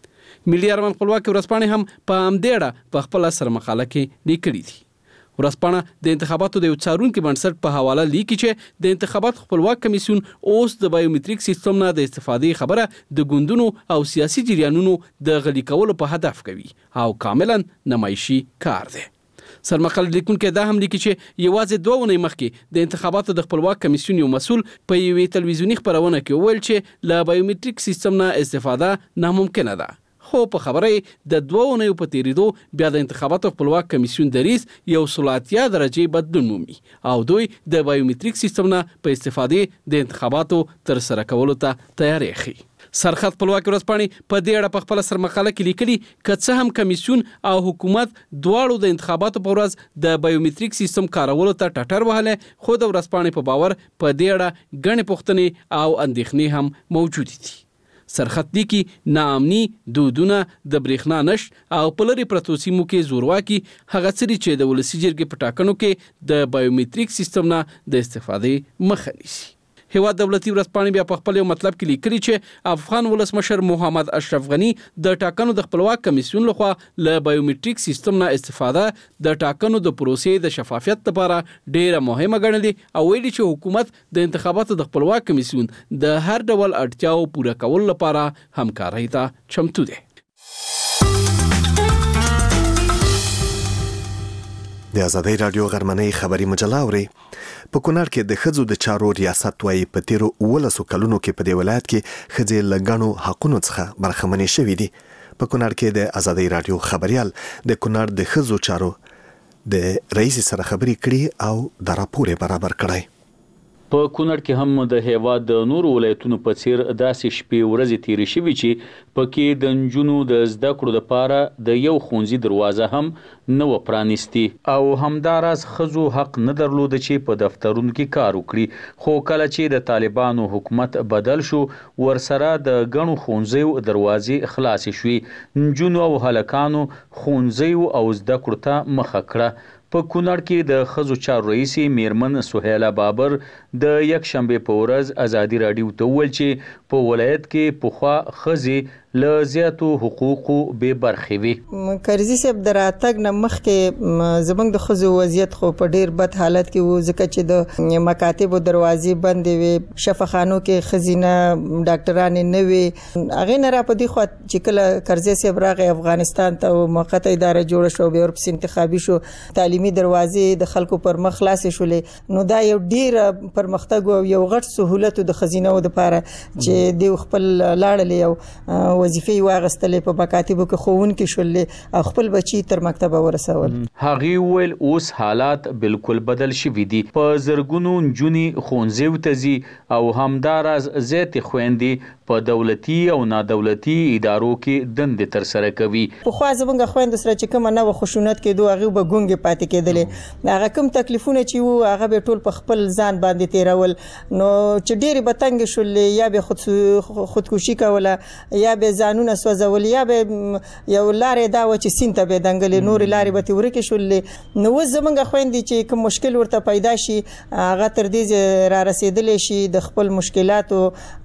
ملي ارمان خپلواکي ورځپاڼې هم په همدې اړه په خپل سر مقاله کې لیکلي دي ورځپاڼه د انتخاباتو د یو څارونکي بنسټ په حواله لیکي چې د انتخابات خپلواک کمیسیون اوس د بایومټریک سیستم نه د استفادې خبره د ګوندونو او سیاسي جریانونو د غلي کولو په هدف کوي او کاملا نمایشي کار دی سرمقاله لیکونکو دا هم لیکي چې یوازې 2 ونې مخکې د انتخاباتو د خپلواک کمیسیون یو مسؤل په یوې تلویزیونی خبرونه کې وویل چې له بایومټریک سیستم نه استفاده ناممکنه ده خو په خبره د 2 ونې په تیریدو بیا د انتخاباتو خپلواک کمیسیون دریځ یو 100 درجه بدلون مومي او دوی د بایومټریک سیستم نه په استفادې د انتخاباتو تر سره کولو ته تیاری ښيي سرخط خپلواکي ورځپاڼې په دې اړه په خپل سرمقاله کې لیکلي که څه هم کمیسیون او حکومت دواړو د انتخاباتو په ورځ د بایومټریک سیستم کارولو ته ټټر وهله خو د ورځپاڼې په باور په دې اړه غنې پوښتنې او اندېښنې هم موجود دي سرخط لیکي ناامني دودونه د برېښنا نشت او په لرې پرتو سیمو کې زورواکي هغه څه چې د ولسی جرګې په ټاکنو کې د بایومټریک سیستم نه د استفادې مخه نیسي هیواد دولتي ورځپاڼې بیا په خپل یو مطلب کې لیکلي چې افغان ولسمشر محمد اشرف غنی د ټاکنو د خپلواک کمیسیون لخوا له بایومټریک سیستم نه استفاده د ټاکنو د پروسې د شفافیت لپاره ډیره مهمه ګڼلې او ویلي چې حکومت د انتخاباتو د خپلواک کمیسیون د هر ډول اړتیاو پوره کولو لپاره همکارۍ ته چمتو دی د ازادۍ رادیو غرمنۍ خبري مجله اوري په کونړ کې د ښځو د چارو ریاست وایي په تیرو 12 کلونو کې په دې ولایت کې ښځې له ګڼو حقونو څخه برخمنې شوې دي په کونړ کې د ازادۍ رادیو خبريال د کونړ د ښځو چارو د رئیس سره خبري کړي او د راپور برابر کړي په کونړ کې هم د هیواد د نورو ولایتونو په څیر داسې شپې ورځې تیرې شوې چې پکې د نجونو د زده کړو لپاره د یو ښوونځي دروازه هم نه و پرانیستي او همداراز ښځو حق نه درلود چې په دفترونو کې کار وکړي خو کله چې د طالبانو حکومت بدل شو ورسره د ګڼو ښوونځیو دروازې خلاصې شوې نجونو او هلکانو ښوونځیو او زده کړو ته مخه کړه په کونړ کې د ښځو چارو رئیس میرمن سهیله بابر د یک شنبه په ورځ ازادي رادیو ته وویل چې په ولایت کې پخوا ښځې له زیاتو حقوقو بې برخې وي کرزي صاحب د راتګ نه مخکې زموږ د ښځو وضعیت خو په ډیر بد حالت کې و ځکه چې د مکاتبو دروازې بندې وي شفاخانو کې ښځینه ډاکټرانې نه وي هغې نه را په دې خوا چې کله کرزي صاحب راغی افغانستان ته موقته اداره جوړه شوه بیا ورپسې انتخابي شو تعلیمي دروازې د خلکو پر مخ خلاصې شولې نو دا یو ډیر پرمختګ او یو غټ سهولت د ښځینو لپاره چې دوی خپل لاړلې او وظیفې واغستلې په مکاتبو کې ښوونکي شولې او خپل بچي تر مکتبه ورسول هغې ویل اوس حالات بالکل بدل شوي دي په زرګونو نجونې ښوونځیو ته ځي او همداراز زیاتې خویندې په دولتي او نادولتي ادارو کې دندې ترسره کوي پخوا زموږ خویندو سره چې کومه نه خشونت کېدو هغه به ګونګې پاتې کېدلې هغه کوم تکلیفونه چې وو هغه به ټول په خپل ځان باندې تیرول نو چې ډېرې به تنګې شولې یا به خودکشي کوله یا به ځانونه سوځول یا به یو لارې دا و چې سیند ته به دنګلې نورې لارې به ترې ورکې شولې نو اوس زموږ خویندې چې کوم مشکل ورته پیدا شي هغه تر دې را رسېدلی شي د خپل مشکلاتو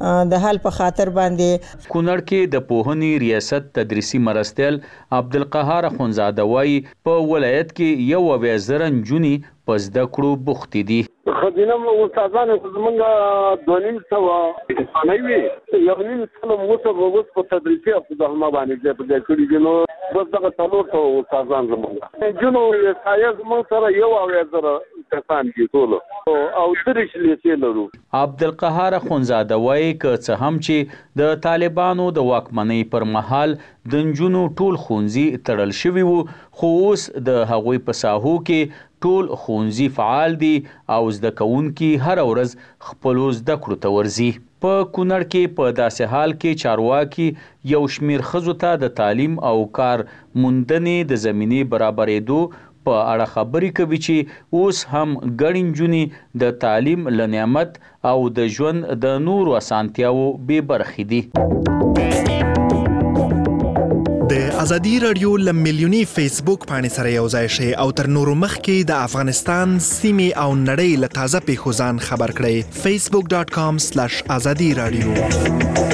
د حل په خاطر باندې کونړ کې د پوهنې ریاست تدریسي مرستیال عبدالقهار اخونزاده وایي په ولایت کې 1,000 نجونې په زده کړو بوخت دي. خزینه استادانو زمونږ 2.5 نه وي یو نیم سنه موږ په تدریسي په ځما باندې په دې کړي دي نو بس دغه څلور استادان زمونږ جنو سایز موږ سره یو او زره کسان دي ټول او درش لیسې لرو. عبدالقهار اخونزاده وایي که څه هم چې د طالبانو د واکمنۍ پر مهال د نجونو ټول ښوونځي تړل شوي وو خو اوس د هغوی په ساحو کې ټول ښوونځي فعال دي او زده کوونکي هر ورځ خپلو زده کړو ته ورځي. په کونړ کې په داسې حال کې چارواکي یو شمیر ښځو ته د تعلیم او کار موندنې د زمینې برابرېدو په اړه خبرې کوي چې اوس هم ګڼې نجونې د تعلیم له نعمت او د ژوند د نورو اسانتیاوو بې برخې دي. د ازادي رادیو له میلیوني فیسبوک باندې سره یو ځای شئ او تر نورو مخکې د افغانستان سیمې او نړۍ له تازه پیښو ځان خبر کړئ. facebook.com/azadi radio.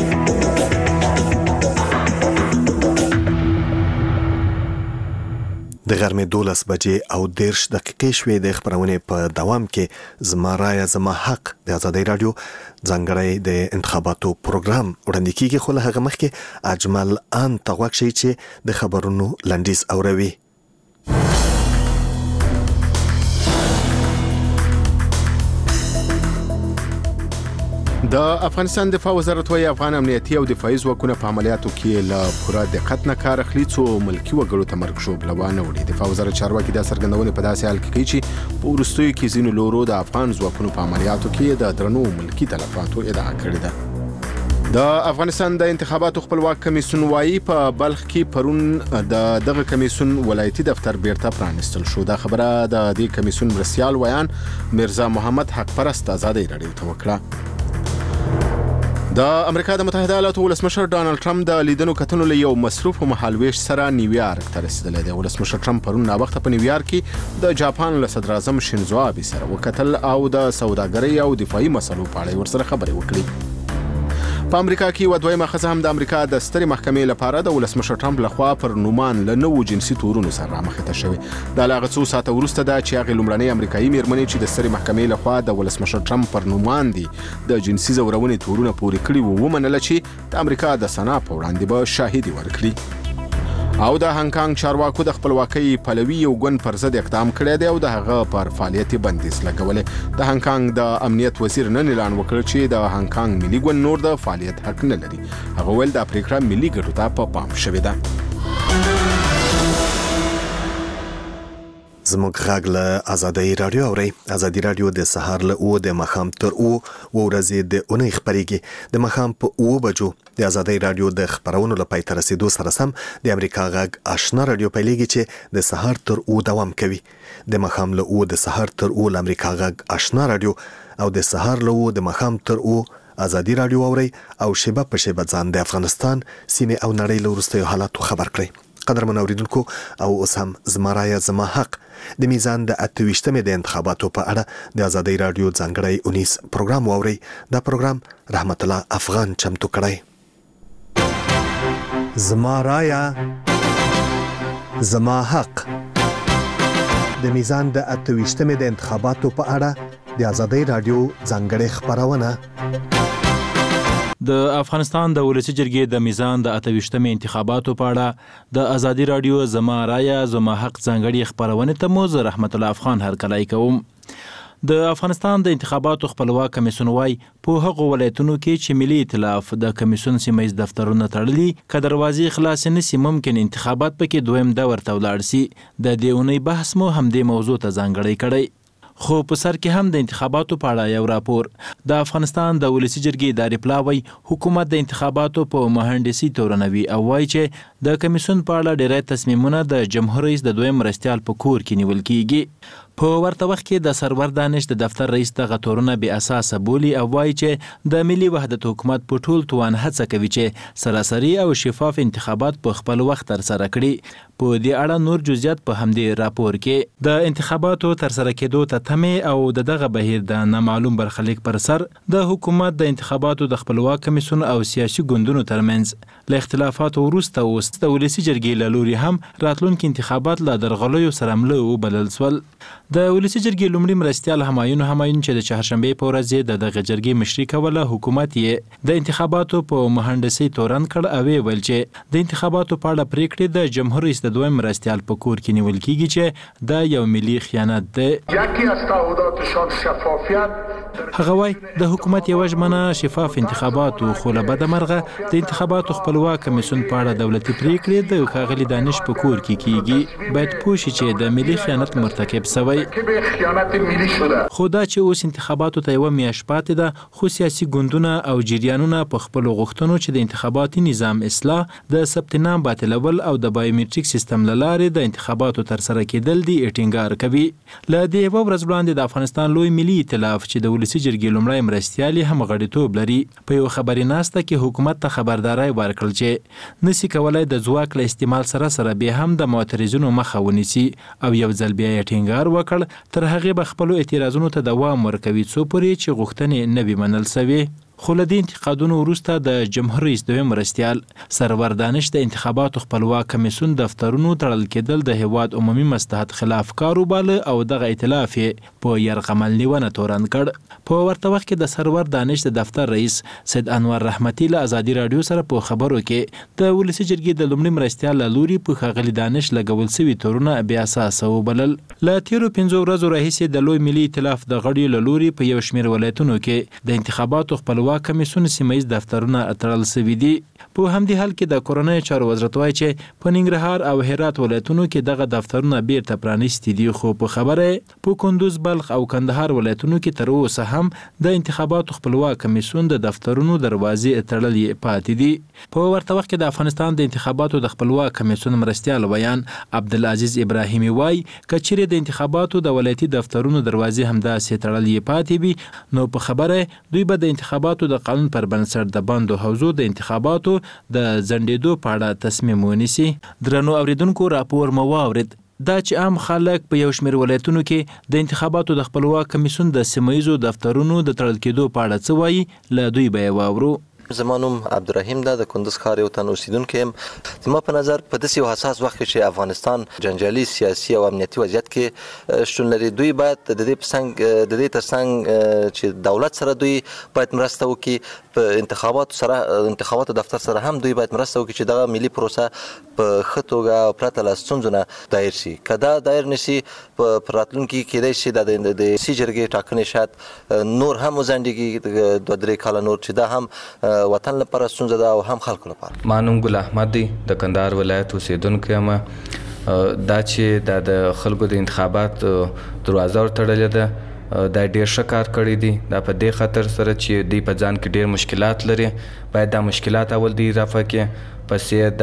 د غرمې 12 بجې او 10 دقیقې شوې د خبرونې په دوام کې زما رایه زما حق د ازادي رادیو ځانګړی د انتخاباتو پروګرام وړاندې کیږي خو له هغه مخکې اجمل ان تغوک شي چې د خبرونو لنډیز اوروي. د افغانستان دفاع وزارت وايي افغان امنیتي او دفاعي ځواکونه په عملیاتو کې له پوره دقت نه کار اخلي څو ملکی وګړو ته مرګ شوبله ونه وړي. دفاع وزارت چارواکي دا څرګندونه په داسې حال کې کوي چې په وروستیو کې ځینو لورو د افغان ځواکونو په عملیاتو کې د درنو ملکی تلفاتو ادعا کړې ده. د افغانستان د انتخاباتو خپلواک کمیسیون وايي په بلخ کې پرون دغه کمیسیون ولایتي دفتر بیرته پرانستل شو. دا خبره د دې کمیسیون مرسیال ویان مرزا محمد حق پرست ازادي رادیو ته وکړه. د امریکا د متحده ایالاتو ولسمشر ډانلډ ټرمپ د لیدنو کتنو له یو مصروف مهالويش سره نیویارک ته رسیدلی دی. ولسمشر ټرمپ پرون ناوخته په نیویارک کې د جاپان له صدر اعظم شینزو آبي سره وکتل او د سوداګرۍ او دفاعي مسلو په اړه ورسره خبرې وکړې. په امریکا کې و دویمه ښځه هم د امریکا د سترې محکمې لپاره د ولسمشر ټرمپ لخوا پر نومان له نوو جنسي تورونو سره رامخته شوې. دا له هغه څو ساعته وروسته ده چې هغې لومړنۍ امریکایي مېرمنې چې د سترې محکمې لخوا د ولسمشر ټرمپ پر نومان دي د جنسي ځورونې تورونه پورې کړي وو ومنله چې د امریکا د سنا په وړاندې به شاهدي ورکړي. او د هانګ کانګ چارواکو د خپلواکۍ پلوي یو ګوند پر ضد اقدام کړی دی او د هغه پر فعالیت بندیز لګولې. د هانګ کانګ د امنیت وزیر نن اعلان وکړ چې د هانګ کانګ ملي ګوند نور د فعالیت حق نه لري. هغه ویل د پریکړه ملي ګټو ته په پام شوې ده. زموږ غږ له ازادي رادیو اوري. ازادي رادیو د سهار له او د مخام تر او ورځې د اونۍ خبريږي. د مخام په 9 بجو د ازادي رادیو د خبرونو لپاره تر رسیدو سره سم د امریکا غږ آشنا رادیو پیلېږي چې د سهار تر او دوام کوي. د مخام له او د سهار تر او د امریکا غږ آشنا رادیو او د سهار له او د مخام تر او ازادي رادیو اوري او شیبه په شیبه ځان د افغانستان سیمه او نړۍ له وروستیو حالاتو خبر کړئ. قدرمن اوریدونکو او اوس هم زما رایه زما حق د میزان د 28مې د انتخاباتو په اړه د ازادي رادیو ځانګړی اونیس پروګرام واوري. دا پروګرام رحمت الله افغان چمتو کړی. زما رایه زما حق د میزان د 28مې د انتخاباتو په اړه د ازادي رادیو ځانګړی خبرونه. د افغانستان د ولسی جرګې د میزان د 28مې انتخاباتو په اړه د ازادي رادیو زما رایه زما حق ځانګړي خبرونه ته مو رحمت الله افغان هرکلی کوم. د افغانستان د انتخاباتو خپلواک کمیسیون وايي په هغو ولایتونو کې چې ملي ائتلاف د کمیسیون سیمایي دفترونه تړلي که دروازې خلاص نه سي ممکن انتخابات پکې دویم دور ته ولاړ سي. د دې اونۍ بحث مو هم د موضوع ته ځانګړی کړی. خو په سر کې هم د انتخاباتو په اړه یو راپور د افغانستان د ولسی جرګې ادارې پلاوی حکومت د انتخاباتو په مهندسي تورنوي او وایي چې د کمیسیون په اړه ډېری تصمیمونه د جمهور رئیس د دویم مرستیال په کور کې نیول کیږي. په ورته وخت کې د سرور دانش د دفتر رئیس دغه تورونه بې اساسه بولي او وایي چې د ملي وحدت حکومت په ټول توان هڅه کوي چې سراسري او شفاف انتخابات په خپل وخت ترسره کړي. په دې اړه نور جزئیات په همدې راپور کې د انتخاباتو ترسره کېدو ته تمې او دغه بهیر د نامعلوم برخلیک پر سر د حکومت د انتخاباتو د خپلواک کمیسیون او سیاسي ګوندونو ترمنځ له اختلافاتو وروسته اوس د ولسی جرګې له لوري هم راتلونکي انتخابات له درغلیو سره مله وبلل شول. د ولسی جرګې لومړي مرستیال همایون چې د چهارشنبه په ورځ د دغه جرګې مشري کوله، حکومت یې د انتخاباتو په مهندسي تورن کړ او ویل چې د انتخاباتو په اړه پریکړې د جمهور رئیس د دویم مرستیال په کور کې نیول کیږي چې دا یو ملي خیانت دی. یکی از تعهداتشان شفافیت. هغه وای د حکومت یو ژمنه شفاف انتخابات او خو له بده مرغه د انتخاباتو خپلواک کمیسیون په اړه دولتي پریکړې د ښاغلي دانش په کور کې کیږي. باید پوه شي چې د ملي خیانت مرتکب شوی. خو دا چې اوس انتخاباتو ته یو میاشت پاتې ده، خو سیاسي ګوندونه او جریانونه په خپل غوښتنو چې د انتخاباتي نظام اصلاح، د ثبت نام باطلول او د بایومټریک سیستم لاره د انتخاباتو تر سره کېدل دی ټینګار کوي. له دې یو ورځ وړاندې د افغانستان لوی ملي ائتلاف چې د ولسی جرګې لومړی مرستیال هم غړیتوب لري، په یو خبري ناسته کې حکومت ته خبرداري ورکړل چې نسی کولای د ځواک له استعمال سره به هم د معترضینو مخه ونیسي او یو ځل بیا یې ټینګار وکړ تر هغه به خپل اعتراضونو ته دوام ورکوي څو پورې چې غوښتنې نه وي منل شوي. خو له دې انتقادونو وروسته د جمهور رئیس دویم مرستیال سرور دانش د انتخاباتو خپلواک کمیسیون دفترونو تړل کېدل د هیواد عمومي مصلحت خلاف کار وباله او دغه ائتلاف په یرغمل نیونه تورن کړ. په ورته وخت کې د سرور دانش د دفتر رئیس سید انور رحمتي له ازادي رادیو سره په خبرو کې د ولسی جرګې د لومړي مرستیال لوري په ښاغلي دانش لګول شوي تورونه بیا اساس وبلل. له تیرو 15 ورځو راهیسې د لوی ملي ائتلاف د غړیو لوري په یو شمېر ولایتونو کې د انتخاباتو خپلواک کمیسیون سیمایي دفترونه تړل شوي دي. په همدې حال کې د کورونای چارو وزارت وایي چې په ننګرهار او هرات ولایتونو کې دغه دفترونه بیرته پرانیستي دي، خو په خبره په کندوز، بلخ او کندهار ولایتونو کې تر اوسه هم د انتخاباتو خپلواک کمیسیون د دفترونو دروازې تړلې پاتې دي. په ورته وخت کې د افغانستان د انتخاباتو د خپلواک کمیسیون مرستیال ویان عبدالعزیز ابراهیمي وایي کچېرې د انتخاباتو د ولایتي دفترونو دروازې همداسې تړلې پاتې وي نو په خبره دوی به د انتخاباتو د قانون پر بنسټ د بندو حوزو د انتخاباتو د ځنډېدو په اړه تصمیم ونیسي. درنو اوریدونکو راپور مو واورید دا چې عام خلک په یو شمېر ولایتونو کې د انتخاباتو د خپلواک کمیسیون د سیمایي دفترونو د تړل کېدو په اړه څه وایي، له دوی به یې واورو. زما نوم عبدالرحیم ده، د کندوز ښار یو تن اوسیدونکی یم. زما په نظر په داسې یو حساس وخت کې چې افغانستان جنجالي سیاسي او امنیتي وضعیت کې شتون لري، دوی باید د دې ترڅنګ چې دولت سره دوی باید مرسته وکړي، په انتخاباتو دفتر سره هم دوی باید مرسته وکړي چې دغه ملي پروسه په ښه توګه او پرته له ستونزو نه دایر شي. که دا دایر نشي په راتلونکي کېدای شي د سي جرګې ټاکنې شاید نور هم وځنډېږي 2-3 کاله نور، چې دا هم وطن لپاره ستونزه ده او هم خلکو لپاره. ما نوم ګل احمد دی، د کندهار ولایت اوسیدونکی یم. دا چې د خلکو د انتخابات دروازه ورتړلې ده دا ډیر ښه کار کړی دی. دا په دې خاطر سره چې دوی په ځان کې ډیر مشکلات لري، باید دا مشکلات اول دوی رفع کړي، پسې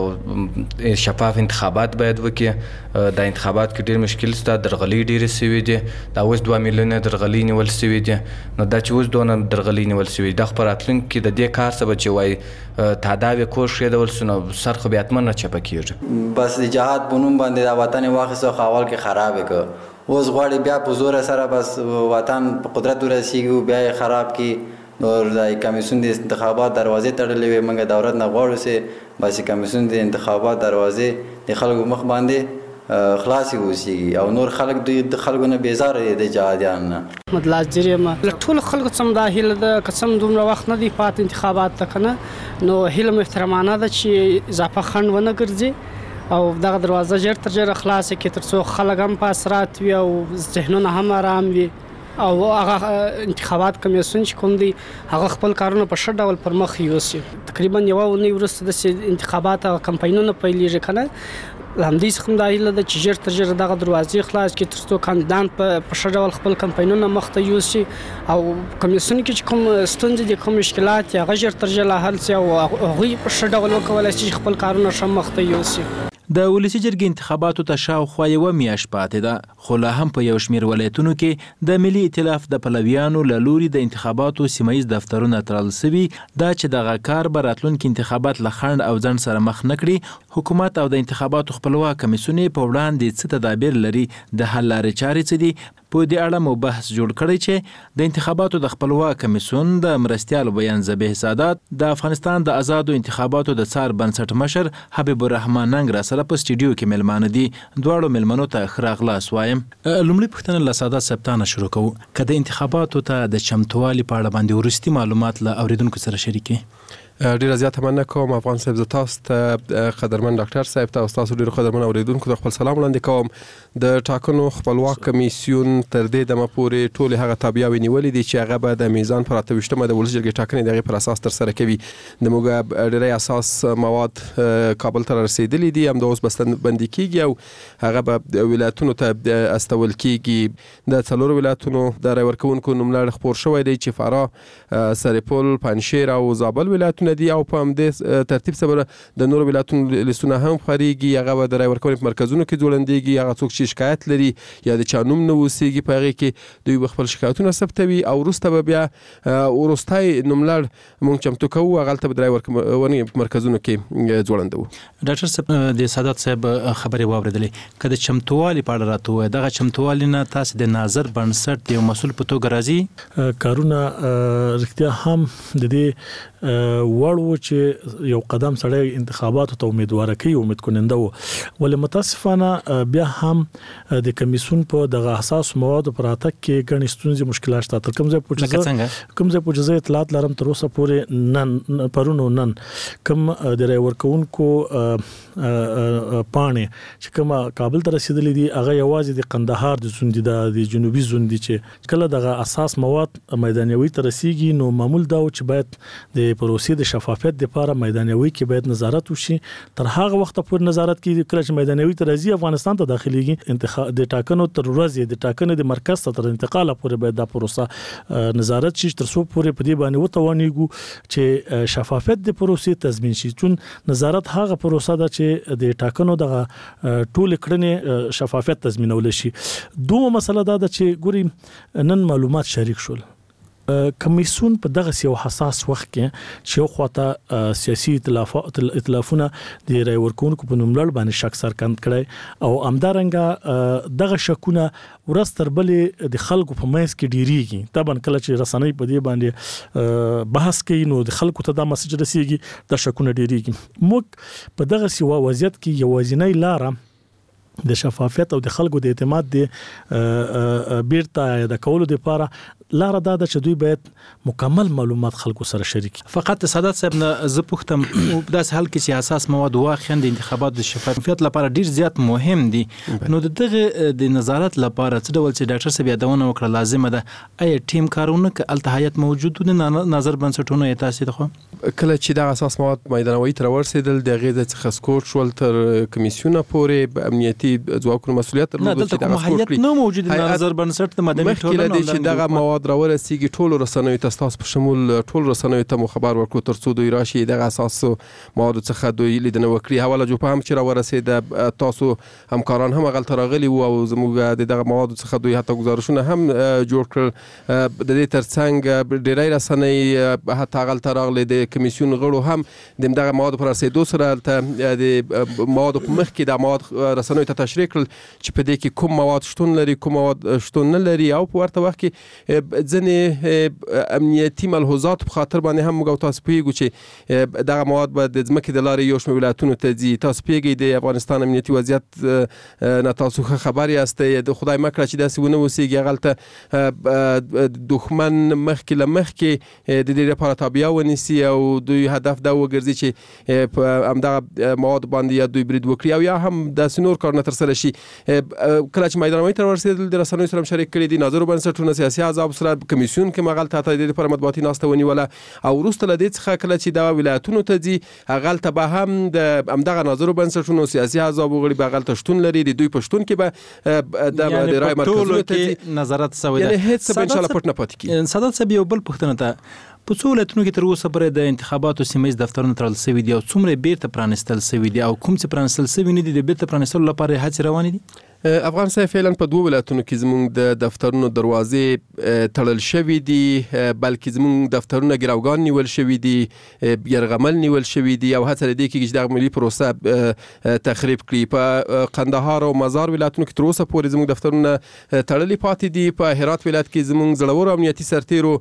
د شفاف انتخابات باید وکړي. د انتخابات کې ډیر مشکل شته، درغلۍ ډیرې سوي دي. دا اوس 2 میلیونه درغلۍ نیول سوي دي. نو دا چې اوس دونه درغلۍ نیول سوي دا خو په راتلونکي کې د دې کار سبب چې وایي تاداوې کور ښېدول سو نو سر خو بیا حتما چپه کېږي. بس د جهاد په نوم باندې دا وطن یې واخیستو، خو اول کې خراب یې کړ. اوس غواړي بیا په زوره سره بس وطن په قدرت ورسېږي، بیا یې خراب کړي. نور د کمیسیون د انتخابات دروازې تړلې وي، موږ دولت نه غواړو چې بس کمیسیون د انتخابات دروازې د خلکو مخ باندې خلاصې اوسېږي او نور خلک دوی د خلکو نه بیزاره دي د جهادیان نه. محمد لاجر یم. له ټولو خلکو څخه دا هیله ده که څوم دومره وخت نه دی پاتې انتخابات ته که نه، نو هیله محترمانه ده چې اضافه خنډ ونه ګرځي او دغه دروازه ژر تر ژره خلاصه کړي تر څو خلک هم په اثرات وي او ذهنونه هم آرام وي او هغه انتخابات کمیسیون چې کوم دی هغه خپل کارونه په ښه ډول پر مخ یوسي. تقریبا یوه اونۍ وروسته د انتخابات او کمپاینونه پیلېږي که نه، همدې څخه دا هیله ده چې ژر تر ژره دغه دروازې خلاص کړي تر څو کاندیدان په ښه ډول خپل کمپاینونه مخ ته یوسي او کمیسیون کې چې کوم ستونزې دي، کوم مشکلات دي، هغه ژر تر ژره حل شي او هغوی په ښه ډول وکولی شي چې خپل کارونه ښه مخ ته یوسي. د ولسی جرګې انتخاباتو ته شاوخوا یوه میاشت پاتې ده، خو لا هم په یو شمېر ولایتونو کې د ملي ائتلاف د پلویانو له لوري د انتخاباتو سیمایي دفترونه تړل شوي. دا چې دغه کار به راتلونکي انتخابات له خنډ او ځنډ سره مخ نه کړي. حکومت او د انتخاباتو خپلواک کمیسیون په وړاندې څه تدابیر لري، د حل لارې چارې څه دي، په دې اړه مو بحث جوړ کړی چې د انتخاباتو د خپلواک کمیسیون د مرستیال بیان زبیح سادات د افغانستان د آزادو انتخاباتو د څار بنسټ مشر حبیب الرحمن ننګ را سره په سټډیو کې ملمانه دي. دواړو ملمنو ته ښه راغلاست وایم. لومړی پوښتنه له سادات صاحب ته شروع کوو. که د انتخاباتو ته د چمتووالي په اړه باندې وروستي معلومات له اوریدونکو سره شریکې. ډیره زیاته مننه کوم افغان صاحب. زه تاسو ته قدرمن ډاکټر صاحب ته او تاسو ډیرو قدرمن اوریدونکو ته خپل سلام وړاندې کوم. د ټاکنو خپلواک کمیسیون تر دې دمه پورې ټول هغه تابعیاوې نیولې دي چې هغه به د میزان پر 28مه د ولس جرګې ټاکنې دغه پر اساس تر سره کوي. د موږ ډیری اساس مواد کابل ته رسیدلي دي، هم د اوس بندي کیږي او هغه به ولایتونو ته استول کیږي. د څلورو ولایتونو د رای ورکوونکو نوملړ خپور شوی دی چې فراه، سرپل، پنجشیر او زابل ولایتونه دي او په همدې ترتیب سره د نورو ولایتونو لیستونه هم خاريږي. هغه به د رای ورکونې په مرکزونو کې جوړندېږي. هغه څوک چې شکایت لري یا د چا نوم نه اوسېږي په هغې کې دوی خپل شکایتونه ثبتوي او وروسته به بیا وروستی نوملړ موږ چمتو کوو، هغلته به د رای ورکونې په مرکزونو کې جوړندوو. ډاکټر صاحب د سادات صاحب خبرې واورېدلې، که د چمتووالي په اړه راته ووایه، دغه چمتووالي نه تاسې د ناظر بنسټ د یو مسؤل په توګه راځي؟ کارونه رښتیا هم د دې وړ و چې یو قدم سړی انتخاباتو ته امیدواره کوي، امید کننده و، ولې متاسفانه بیا هم د کمیسیون په دغه حساس موادو پر اتک کې ګڼې ستونزې مشکلات شته. تر کوم ځای پورې زه اطلاعات لرم تر اوسه پورې نن پرونو نن کوم د رای ورکوونکو پاڼې چې کوم کابل ته رسیدلې دي هغه یوازې د قندهار د زون دي، د جنوبي زون دي، چې کله دغه اساس مواد میدانیوي ته رسیږي نو معمول دا چې باید د پروسې د شفافیت لپاره میدانیوي کې باید نظارت وشي. تر هغه وخت پورې نظارت کې کله چې میدانیوي ته راځي افغانستان ته داخليږي، انتخاب د ټاکنو تر ورځې د ټاکنې د مرکز ته تر انتقال پورې باید دا پروسه نظارت شي تر څو پورې په دې باندې وتوانیږي چې شفافیت د پروسې تضمین شي. چون نظارت هغه پروسه ده چې د ټاکنو دغه ټول کړنې شفافیت تضمینول شي. دوه مسله دا ده چې ګوري نن معلومات شریک شول. کمیسیون په دغه یو حساس وخت کې چې یو خواته سیاسي ائتلافونه د رای ورکوونکو په نوملړ باندې شک څرګند کړي او همدارنګه دغه شکونه ورځ تر بلې د خلکو په منځ کې ډیریږي. طبعا کله چې رسنۍ په دې باندې بحث کوي نو د خلکو ته دا مسج رسیږي د شکونه ډیریږي. موږ په دغه یو وضعیت کې یوازینۍ لاره د شفافیت او د خلکو د اعتماد د بیرته د کولو لپاره لاره دا ده چې دوی باید مکمل معلومات خلکو سره شریک. فقط سادات صاحب نه زه پوښتم په داس حال کې چې اساس مواد واخیاً د انتخاباتو د شفافیت لپاره ډیر زیات مهم دي، نو دغه د نظارت لپاره څه ډول چې ډاکټر صاحب یادونه وکړه لازمه ده آیا ټیم کارونه ک التهایت موجود دي نظر بنسټونه یې تاسو ته کله چې د اساس مواد میدانوي تر ورسېدل د غیر څخه سکوت شول تر کمیسیونه پورې امنیتي ځواکونو مسؤلیت درلود چې دغه هیئت نه موجود د نظر بنسټ د مدني ټولنې چې دغه مواد راورسیږي ټول رسنوي ته تاسو په شمول ټول رسنوي ته خبر ورکړو تر څو دوی راشي دغه اساس مواد څخه دوی لیدنه وکړي. حواله جو په هم چې راورسید تاسو همکاران هم غلط راغلي او زموږ دغه مواد څخه دوی حتی گزارشونه هم جوړ کړل. د دې ترڅنګ ډیری رسنۍ حتی غلط راغلي د کمیسیون غړو هم دغه مواد پر رسیدو سره د مواد په مخ کې د مواد رسنوي ته تشریح کړل چې په دې کې کوم مواد شتون لري کوم مواد شتون نه لري او په ورته وخت کې ځنې امنیتي ملحوظات په خاطر باندې هم موږ تاسو پیګو چې دغه مواد به د ځمکې د لارې یو شمېر ولایتونو ته ځي. تاسو پیګی د افغانستان امنیتي وضعیت نه تاسو خبر یاستئ، د خدای مکړه چې داسې ونه وسیږي هغلته دښمن مخکې له مخکې د دې لپاره تابعه ونیسي او دوی هدف دا وګرځي چې په همدغه مواد باندې یا دوی برید وکړي او یا هم داسې نور کارونه ترسره شي. کله چې میدانوي تر ورسېدل د رسنیو سره شریک کړي دي ناظرو بنسټونه سیاسي احزاب سره کمیسیون کې مغلطه ته د لپاره مطبوعاتي ناسته ونیوله او وروسته له دې څخه کله چې د ولایتونو ته ځي هغلته به هم د همدغه ناظرو بنسټونو سیاسي احزاب غړي به هغلته شتون لري، د دوی پښتون کې به د رای مرکزونو ته نظارت شوی دی. هیڅ به ان شاء الله پټ نه پاتې کیږي. سادات صاحب یو بل پوښتنه ته په څو ولایتونو کې تر اوسه پورې د انتخاباتو سیمه ییز دفترونه تړل شوي دي او څومره بیرته پرانستل شوي دي او کوم چې پرانستل شوي نه دي د بیرته پرانستلو لپاره هڅې روانې دي؟ افغان صاحب فعلا په دوه ولایتونو کې زموږ د دفترونو دروازې تړل شوې دي، بلکې زموږ دفترونه ګراوګان نیول شوي دي، یرغمل نیول شوي دي او هڅه لري چې د ملي پروسه تخریب کړي. په قندهار او مزار ولایتونو کې تر اوسه پورې زموږ دفترونه تړلي پاتې دي. په هرات ولایت کې زموږ زړور امنیتي سرتیرو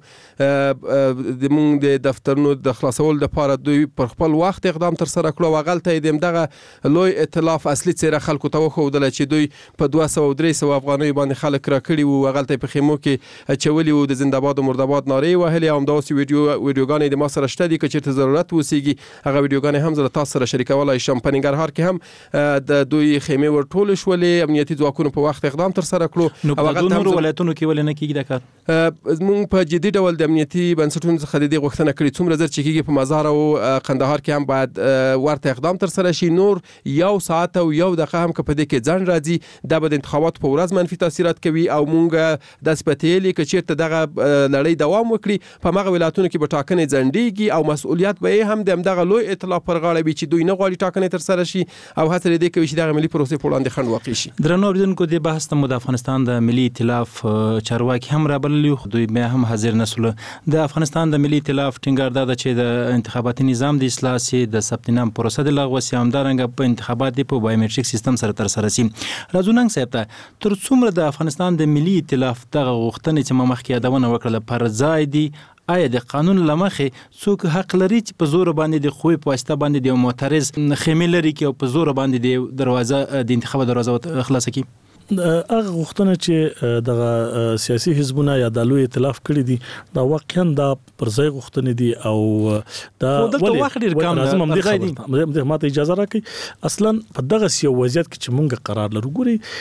زموږ د دفترونو د خلاصولو لپاره دوی پر خپل وخت اقدام تر سره کړو. هغلته یې دغه لوی ائتلاف اصلي څیره خلکو ته وښودله چې دوی په 200-300 افغانۍ باندې خلک راکړي وو. هغلته په خیمو کې اچولي وو، د زنده‌باد او مرده‌باد نارې وهلې. همداسې ویډیوګانې د ما سره شته دي، که چېرته ضرورت وسیږي هغه ویډیوګانې هم زه له تاسو سره شریکولی شم. په ننګرهار کې هم د دوی خیمې ورټولې شولې، امنیتي ځواکونو په وخت اقدام تر سره کړو. نو په نورو ولایتونو کې ولې نه کېږي دا کار؟ زموږ په جدي ډول د امنیتي بنسټونو څخه د دې غوښتنه کړې څومره زر چې کېږي په مزار او قندهار کې هم باید ورته اقدام تر سره شي. نور 1 ساعت او 1 دقیقه هم که په دې کې ځنډ راځي دا به د انتخاباتو په ورځ منفي تاثیرات کوي او مونږ داسې پتېلې که چېرته دغه لړۍ دوام وکړي په هغه ولایتونو کې به ټاکنې ځنډېږي او مسؤلیت به یې هم د همدغه لوی ائتلاف پر غاړه وي چې دوی نه غواړي ټاکنې تر سره شي او هڅه یې دې کوي چې دغه ملي پروسې په وړاندې خنډ واقع شي. درنو اورېدونکو، دې بحث ته مو د افغانستان د ملي ائتلاف چارواکي هم رابللي، دوی بیا هم حاضر نه سول. د افغانستان د ملي ائتلاف ټینګار دا ده چې د انتخاباتي نظام د اصلاح سي، د ثبت نام پروسه د لغوه سي، همدارنګه په انتخابات په بایومټریک سیستم سره تر سره سي. راځو صاحب ته تر څومره د افغانستان د ملي ائتلاف دغه غوښتنې چې ما مخکې یادونه وکړله پر ځای دي؟ آیا د قانون له مخې څوک حق لري چې په زور باندې د خوی په واسطه باندې د معترض خیمې لري کې او په زور باندې د دروازه د انتخاب دروازه خلاص کړي؟ هغه غوښتنه چې دغه سیاسي حزبونه یا د لوی ائتلاف کړی دي دا واقعا دا پر ځای غوښتنې دي او دا ولې وخت ډیر کم دی. ماته اجازه راکړئ، اصلا په دغه یو وضعیت کې چې مونږ قرار لرو،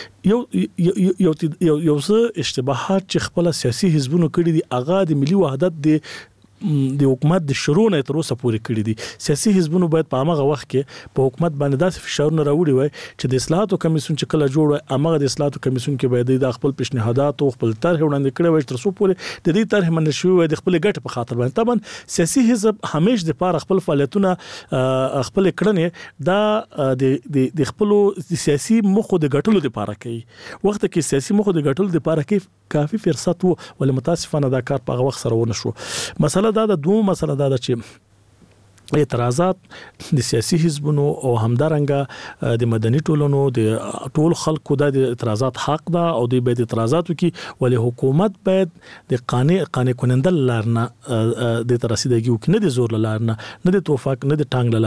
ګوري یو څه اشتباهات چې خپل سیاسي حزبونه کړی دي هغه د ملي وحدت د حکومت د شروع نه تر اوسه پورې کړی دي. سیاسي حزبونو باید په هغه وخت کې په حکومت باندې داسې فشارونه راوړي وای چې د اصلاحاتو کمیسیون چې کله جوړ وای هغه د اصلاحاتو کمیسیون کې باید د خپل پیشنهادات او خپل طرح وړاندې کړي وای تر څو پورې د دې طرح منل شوی وای د خپل ګټه په خاطر باندې. طبعا سیاسي حزب همیش د پاره خپل فعالیتونه خپل کړنې دا د خپل سیاسي مخو د ګټلو لپاره کوي. وخت کې سیاسي مخو د ګټلو لپاره کوي کافي فرصت وو، ولې متاسفانه دا کار په هغه وخت سره ونه شو. مسله دا د دوه مسله دا چې اعتراضات د سیاسي حزبونو او همدارنګه د مدني ټولنو د ټول خلکو د اعتراضات حق ده او د باید اعتراضات وکي، ولې حکومت باید د قانع کننده لارنه د ترسیدګي وکي، نه د زور لارنه، نه د توفاق، نه د ټانګ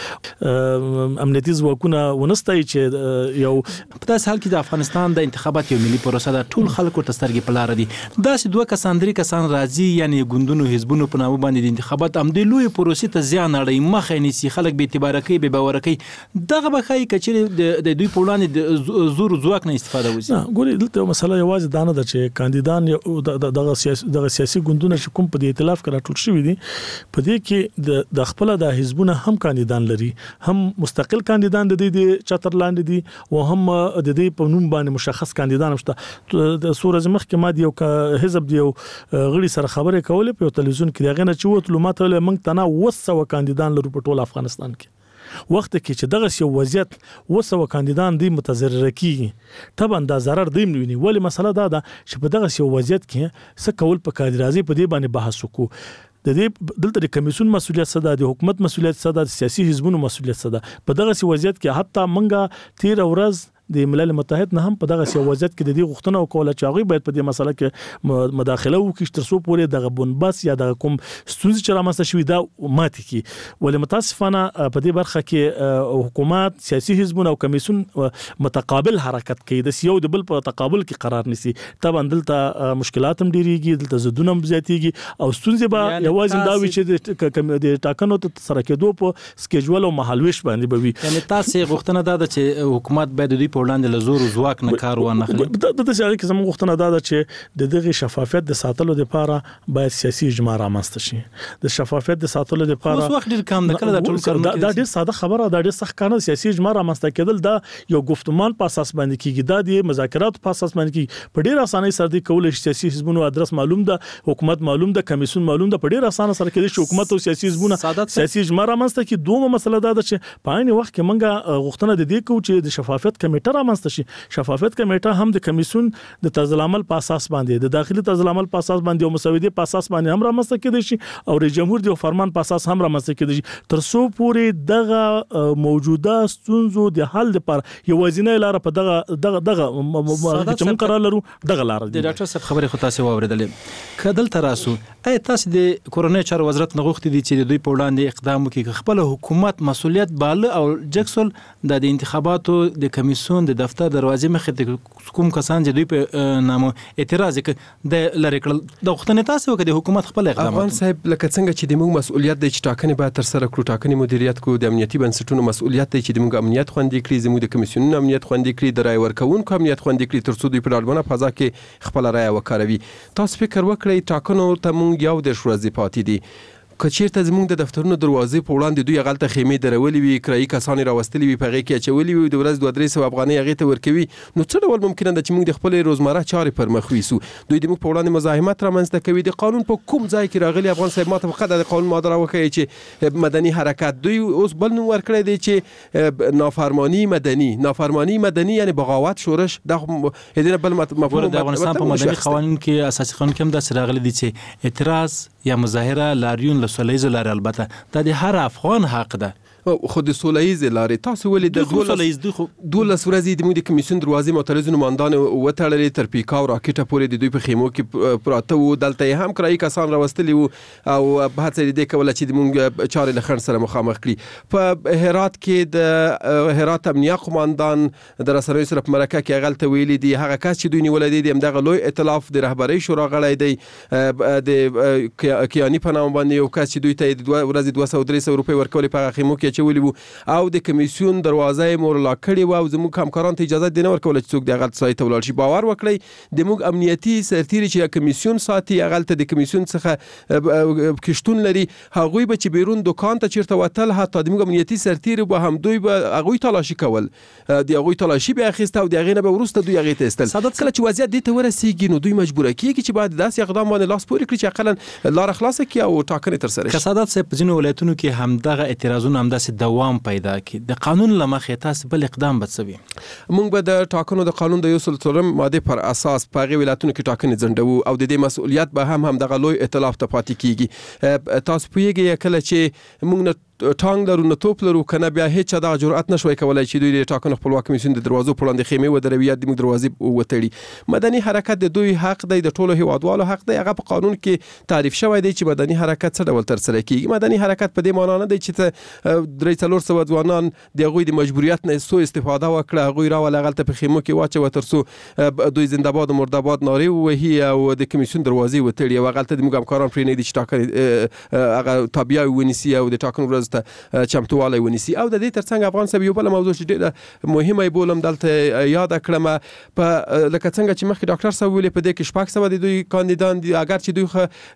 لارنه. امنیتي ځواکونه ونستای چې یو په داس حال کې د افغانستان د انتخابات یو ملي پروسه ده، ټول خلکو ته سترګې په لار دي. داسې دوه کسان درې کسان راځي، یعنی ګوندونو حزبونو په نامه باندې د انتخابات هم د لوی پروسې ته زیان نړۍ مخه نیسي، خلک به اعتبار کوي، به باور کوي. دغه به خای کچې د دوی په وړاندې د زور ځواک نه استفاده وشي. ګوري دلته مسله یوازې دا نه ده چې کاندیدان دغه سیاسي ګوندونه چې کوم په دې ائتلاف کې راټول شوي دي په دې کې د خپل د حزبونه هم کاندیدان لري، هم مستقل کاندیدان د دې چتر لاندې دي او هم د دې په نوم باندې مشخص کاندیدان شته. د سورج مخ کې ما دی یو حزب دی غړي سره خبرې کولې په تلویزیون کې دغه نه چې وته ماته له منځ تنه 200 کاندیدان لرو په ټول افغانستان کې. وخت کې چې دغه یو وضعیت 200 کاندیدان دی متضرر کیږي، طبعا دا ضرر دی منوي. ولی مسله دا ده چې په دغه یو وضعیت کې څه کول په کار راځي، په دې باندې بحث وکړو. د دې دلته د کمیسیون مسولیت څه ده، د حکومت مسولیت څه ده، د سیاسي حزبونو مسولیت څه ده. په دغه وضعیت کې حتی منګه 13 ورځ د ملل متحد نه هم په دغه وضعیت کې د دې غوښتنه وکوله چې هغه باید په دې مسله کې مداخله وکړي تر څو پورې دغه بنبس یا دغه کوم ستونزې چې رامنځته شوې دا ماتې کی. ولې متاسفانه په دې برخه کې حکومت، سیاسي حزبونه او کمیسیون متقابل حرکت کوي، د یو د بل په تقابل کې قرار نیسي. طبعا دلته مشکلات هم ډیریږي، دلته زدونه هم زیاتېږي او ستونزې به یوازې دا وي چې د ټاکنو ته سره کېدو په سکیجول او مهالويش باندې به وي. یعنی تاسو غوښتنه دا ده چې حکومت باید دوی په وړاندې له زور او ځواک نه کار وانه خلي. د څه کې زموږ غوښتنه دا ده چې د دغه شفافیت د ساتلو لپاره باید سیاسي اجماع رامنځته شي. د شفافیت د ساتلو لپاره اوس وخت ډیر کم ده، کله دا ټول کارونه دا ډیر ساده خبره ده، ډیر سخت کار نه. سیاسي اجماع رامنځته کېدل دا یو گفتمان په اساس باندې کیږي، دا د مذاکرات په اساس باندې کیږي. په ډیر اسانۍ سره د کول سیاسي حزبونو ادرس معلوم ده، حکومت معلوم ده، کمیسیون معلوم ده. په ډیر اسانه سره کې د حکومت او سیاسي حزبونو سیاسي اجماع رامنځته کی. دوه مسله دا ده چې په عین وخت کې منګه غوښتنه د دې کو چې د شفافیت کمیټه کمیټه رامنځته شي. شفافیت کمیټه هم د کمیسیون د طرز العمل په اساس باندې د داخلي طرز العمل په اساس باندې او مسودې په اساس باندې هم رامنځته کېدای شي او رئیس جمهور د فرمان په اساس هم رامنځته کېدای شي تر څو پورې دغه موجوده ستونزو د حل لپاره یوازینی لار په دغه چې موږ قرار لرو دغه لار دی. ډاکټر صاحب خبرې خو تاسو واوریدلې کدل تراسو اي تاسو د کورونای چارو وزارت نغښتې دي چې دوی په وړاندې اقدام وکړي خپل حکومت مسؤلیت باله او جکسل د انتخاباتو د کمیسیون د دفتر دروازې مخې ته کوم کسان چې دوی په نامو اعتراض وکړي د لری کړل د وختنه تاسو وکړي د حکومت خپل اقدامات. افغان صاحب لکه څنګه چې د موږ مسؤلیت دی چې ټاکنې باید تر سره کړو ټاکنې مدیریت کو د امنیتي بنسټونو مسؤلیت دی چې د موږ امنیت خوندي کړي زموږ د کمیسیونونو امنیت خوندي کړي د رای ورکوونکو امنیت خوندي کړي تر څو دوی په ډاډمنه فضا کې خپل رای وکاروي. تاسو فکر وکړئ ټاکنو ته موږ یو د ورځې پاتې دي کچیرته زموږ د دفترونو دروازې په وړاندې دوی غلطه خیمې درولې وي کرایي کسان راوستلي وي په هغې کې اچولي وي د ورځ 2-3 افغانۍ هغې ته ورکوي نو څه ډول ممکنه ده چې موږ د خپلې روزمره چارې پر مخ ویسو دوی د موږ په وړاندې مزاحمت رامنځته کوي. د قانون په کوم ځای کې راغلي افغان صاحب ماته فقط د قانون ماده راوښیي چې مدني حرکت دوی اوس بل نوم ورکړی دی چې نافرمانی مدني یعنی بغاوت شورش د دې بل مفهوم د افغانستان په مدني قوانین کې اساسي قانون کې هم د راغلي دي چې اعتراض یا مظاهره لاریون له سولهییز لارې البته د هر افغان حق ده خو د سولهییز لارې تاسو ولې د 12 ورځې د موږ د کمیسیون دروازې معترض نمائندان وتړلې تر پیکاو راکټه پورې د دوی په خیمو کې پراته وو دلته هم کرایي کسان راوستلي وو او هڅه دې کوله چې د موږ چارې له خنډ سره مخامخ کړي. په هرات کې د هرات امنیه قوماندان د رسنیو سره په مرکه کې غلطه ویلي دي هغه کس چې دوی نیولې دي همدغه لوی ائتلاف د رهبرۍ شورا غړی دی د کیانی په نام باندې یو کس چې دوی ته د ورځې 200-300 روپۍ ورکولې په خیمو کې چولې وو او د کمیسیون دروازه مورلا کړې و او زموږ همکاران ته اجازه دینه ورکول چې څوک د غلط ځای ته ولاړ شي. باور وکړئ د موږ امنیتي سرتیري چې کمیسیون ساتي غلط د کمیسیون څخه کشتون لري هغوی به چې بیرون دکان ته چیرته وتل حتی د موږ امنیتي سرتیري به هم دوی به هغوی تلاشي کول د هغوی تلاشي به اخیسته او د هغې نه به وروسته دوی هغې ته ایستل. کله چې وضعیت دې ته ورسیږي نو دوی مجبوره کیږي چې باید داسې اقدام باندې لاس پورې کړي چې اقلا لاره خلاصه کړي او ټاکنې تر سره شي. کسادات صاحب په ځینو ولایتونو کې همدغه اعتراضونه همداسې دوام پیدا کړي د قانون له مخې تاسو بل اقدام بڅوي. موږ به د ټاکنو د قانون د 103 ماده پر اساس په هغه ولایتونو کې ټاکنې ځنډو او د دې مسؤلیت به هم دغه لوی ائتلاف ته پاتې کیږي. تاسو پوهیږئ کله چې موږ ټانګ لرو نه توپ لرو کنه بیا هیڅ دا جرأت نشوي کولای چې دوی د ټاکنو خپلواک کمیسیون د دروازو په وړاندې خیمه ودروي یا د موږ دروازې وتړي. مدني حرکت د دوی حق دی د ټولو هیوادوالو حق دی هغه په قانون کې تعریف شوی دی چې مدني حرکت څه ډول تر سره کیږي. مدني حرکت په دې معنی نه دی چې 300 ځوانان د هغوی د مجبوریت نه سو استفاده وکړه هغوی راول غلطه په خیمو کې واچو تر څو دوی زنده‌باد او مرده‌باد نارې وهي او د کمیسیون دروازې وتړي او غلطه د موږ همکاران پرې نه دي چې ټاکنې هغه تابعه ونیسي او د ټاکنو ورځ ته چمتووالی ونیسي. او د دې ترڅنګ افغان صاحب یو بل موضوع چې ډېره مهمه بولم دلته یاد کړم په لکه څنګه چې مخکې ډاکټر صاحب ویلي په دې کې شپږ سوه د دوی کاندیدان دي اگر چې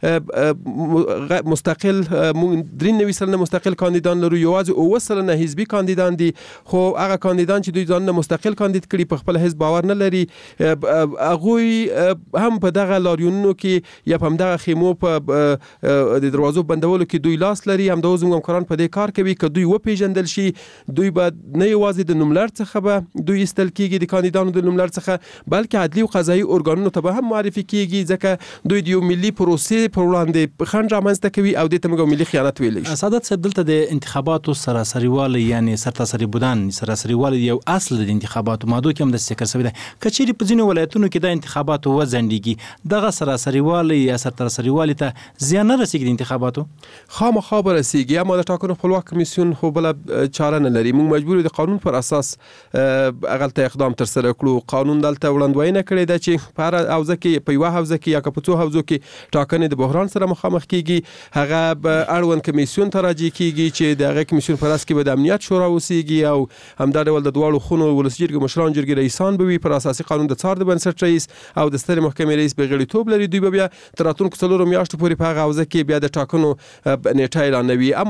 دوی مستقل 93 سلنه مستقل کاندیدان لرو یوازې 9 سلنه حزبي کاندیدان دي خو هغه کاندیدان چې دوی ځانونه مستقل کاندید کړي په خپل حزب باور نه لري هغوی هم په دغه لاریونونو کې یا په همدغه خیمو په د دروازو بندولو کې دوی لاس لري همدغه زموږ همکاران په دې کار کوي که دوی وپیژندل شي دوی به نه یوازې د نوملړ څخه به دوی ایستل کیږي د کاندیدانو د نوملړ څخه بلکې عدلي او قضایي ارګانونو ته به هم معرفي کیږي ځکه دوی د یو ملي پروسې پر وړاندې خنډ رامنځته کوي او دې ته موږ ملي خیانت ویلی شو. سعادت صاحب دلته د انتخاباتو سراسریوالی یعنی سرتاسري بودن سراسریوالی یو اصل د انتخاباتو ماده کې هم د ذکر شوی دی که چیرې په ځینو ولایتونو کې د انتخاباتو وځنډیږي دغه سراسریوالی یا سرتاسریوالی ته زیان نه رسیږي د انتخاباتو خامخا به رسیږي اما د ټاکنو خپلواک کمیسیون خو بل چاره نه لري موږ مجبور د قانون پر اساس غلطه اقدام تر سره کړو. قانون دلته وړاندوینه کړې ده چې په هر حوزه کې په یو حوزه کې یا په څو حوزو کې ټاکنې د بحران سره مخامخ کیږي هغه به اړوند کمیسیون ته راجع کیږي چې د هغه کمیسیون پر اساس کې به د امنیت شورا اوسېږي او همدا ډول د دواړو خونو ولسي جرګې مشران جرګې رئیسان به وي پر اساسي قانون د څار د بنسټ رئیس او د سترې محکمې رئیس به غړیتوب لري دوی به بیا تر راتلونکو 4 میاشتو پورې په هغه حوزه کې بیا د ټاکنو نیټه اعلانوي. اما زموږ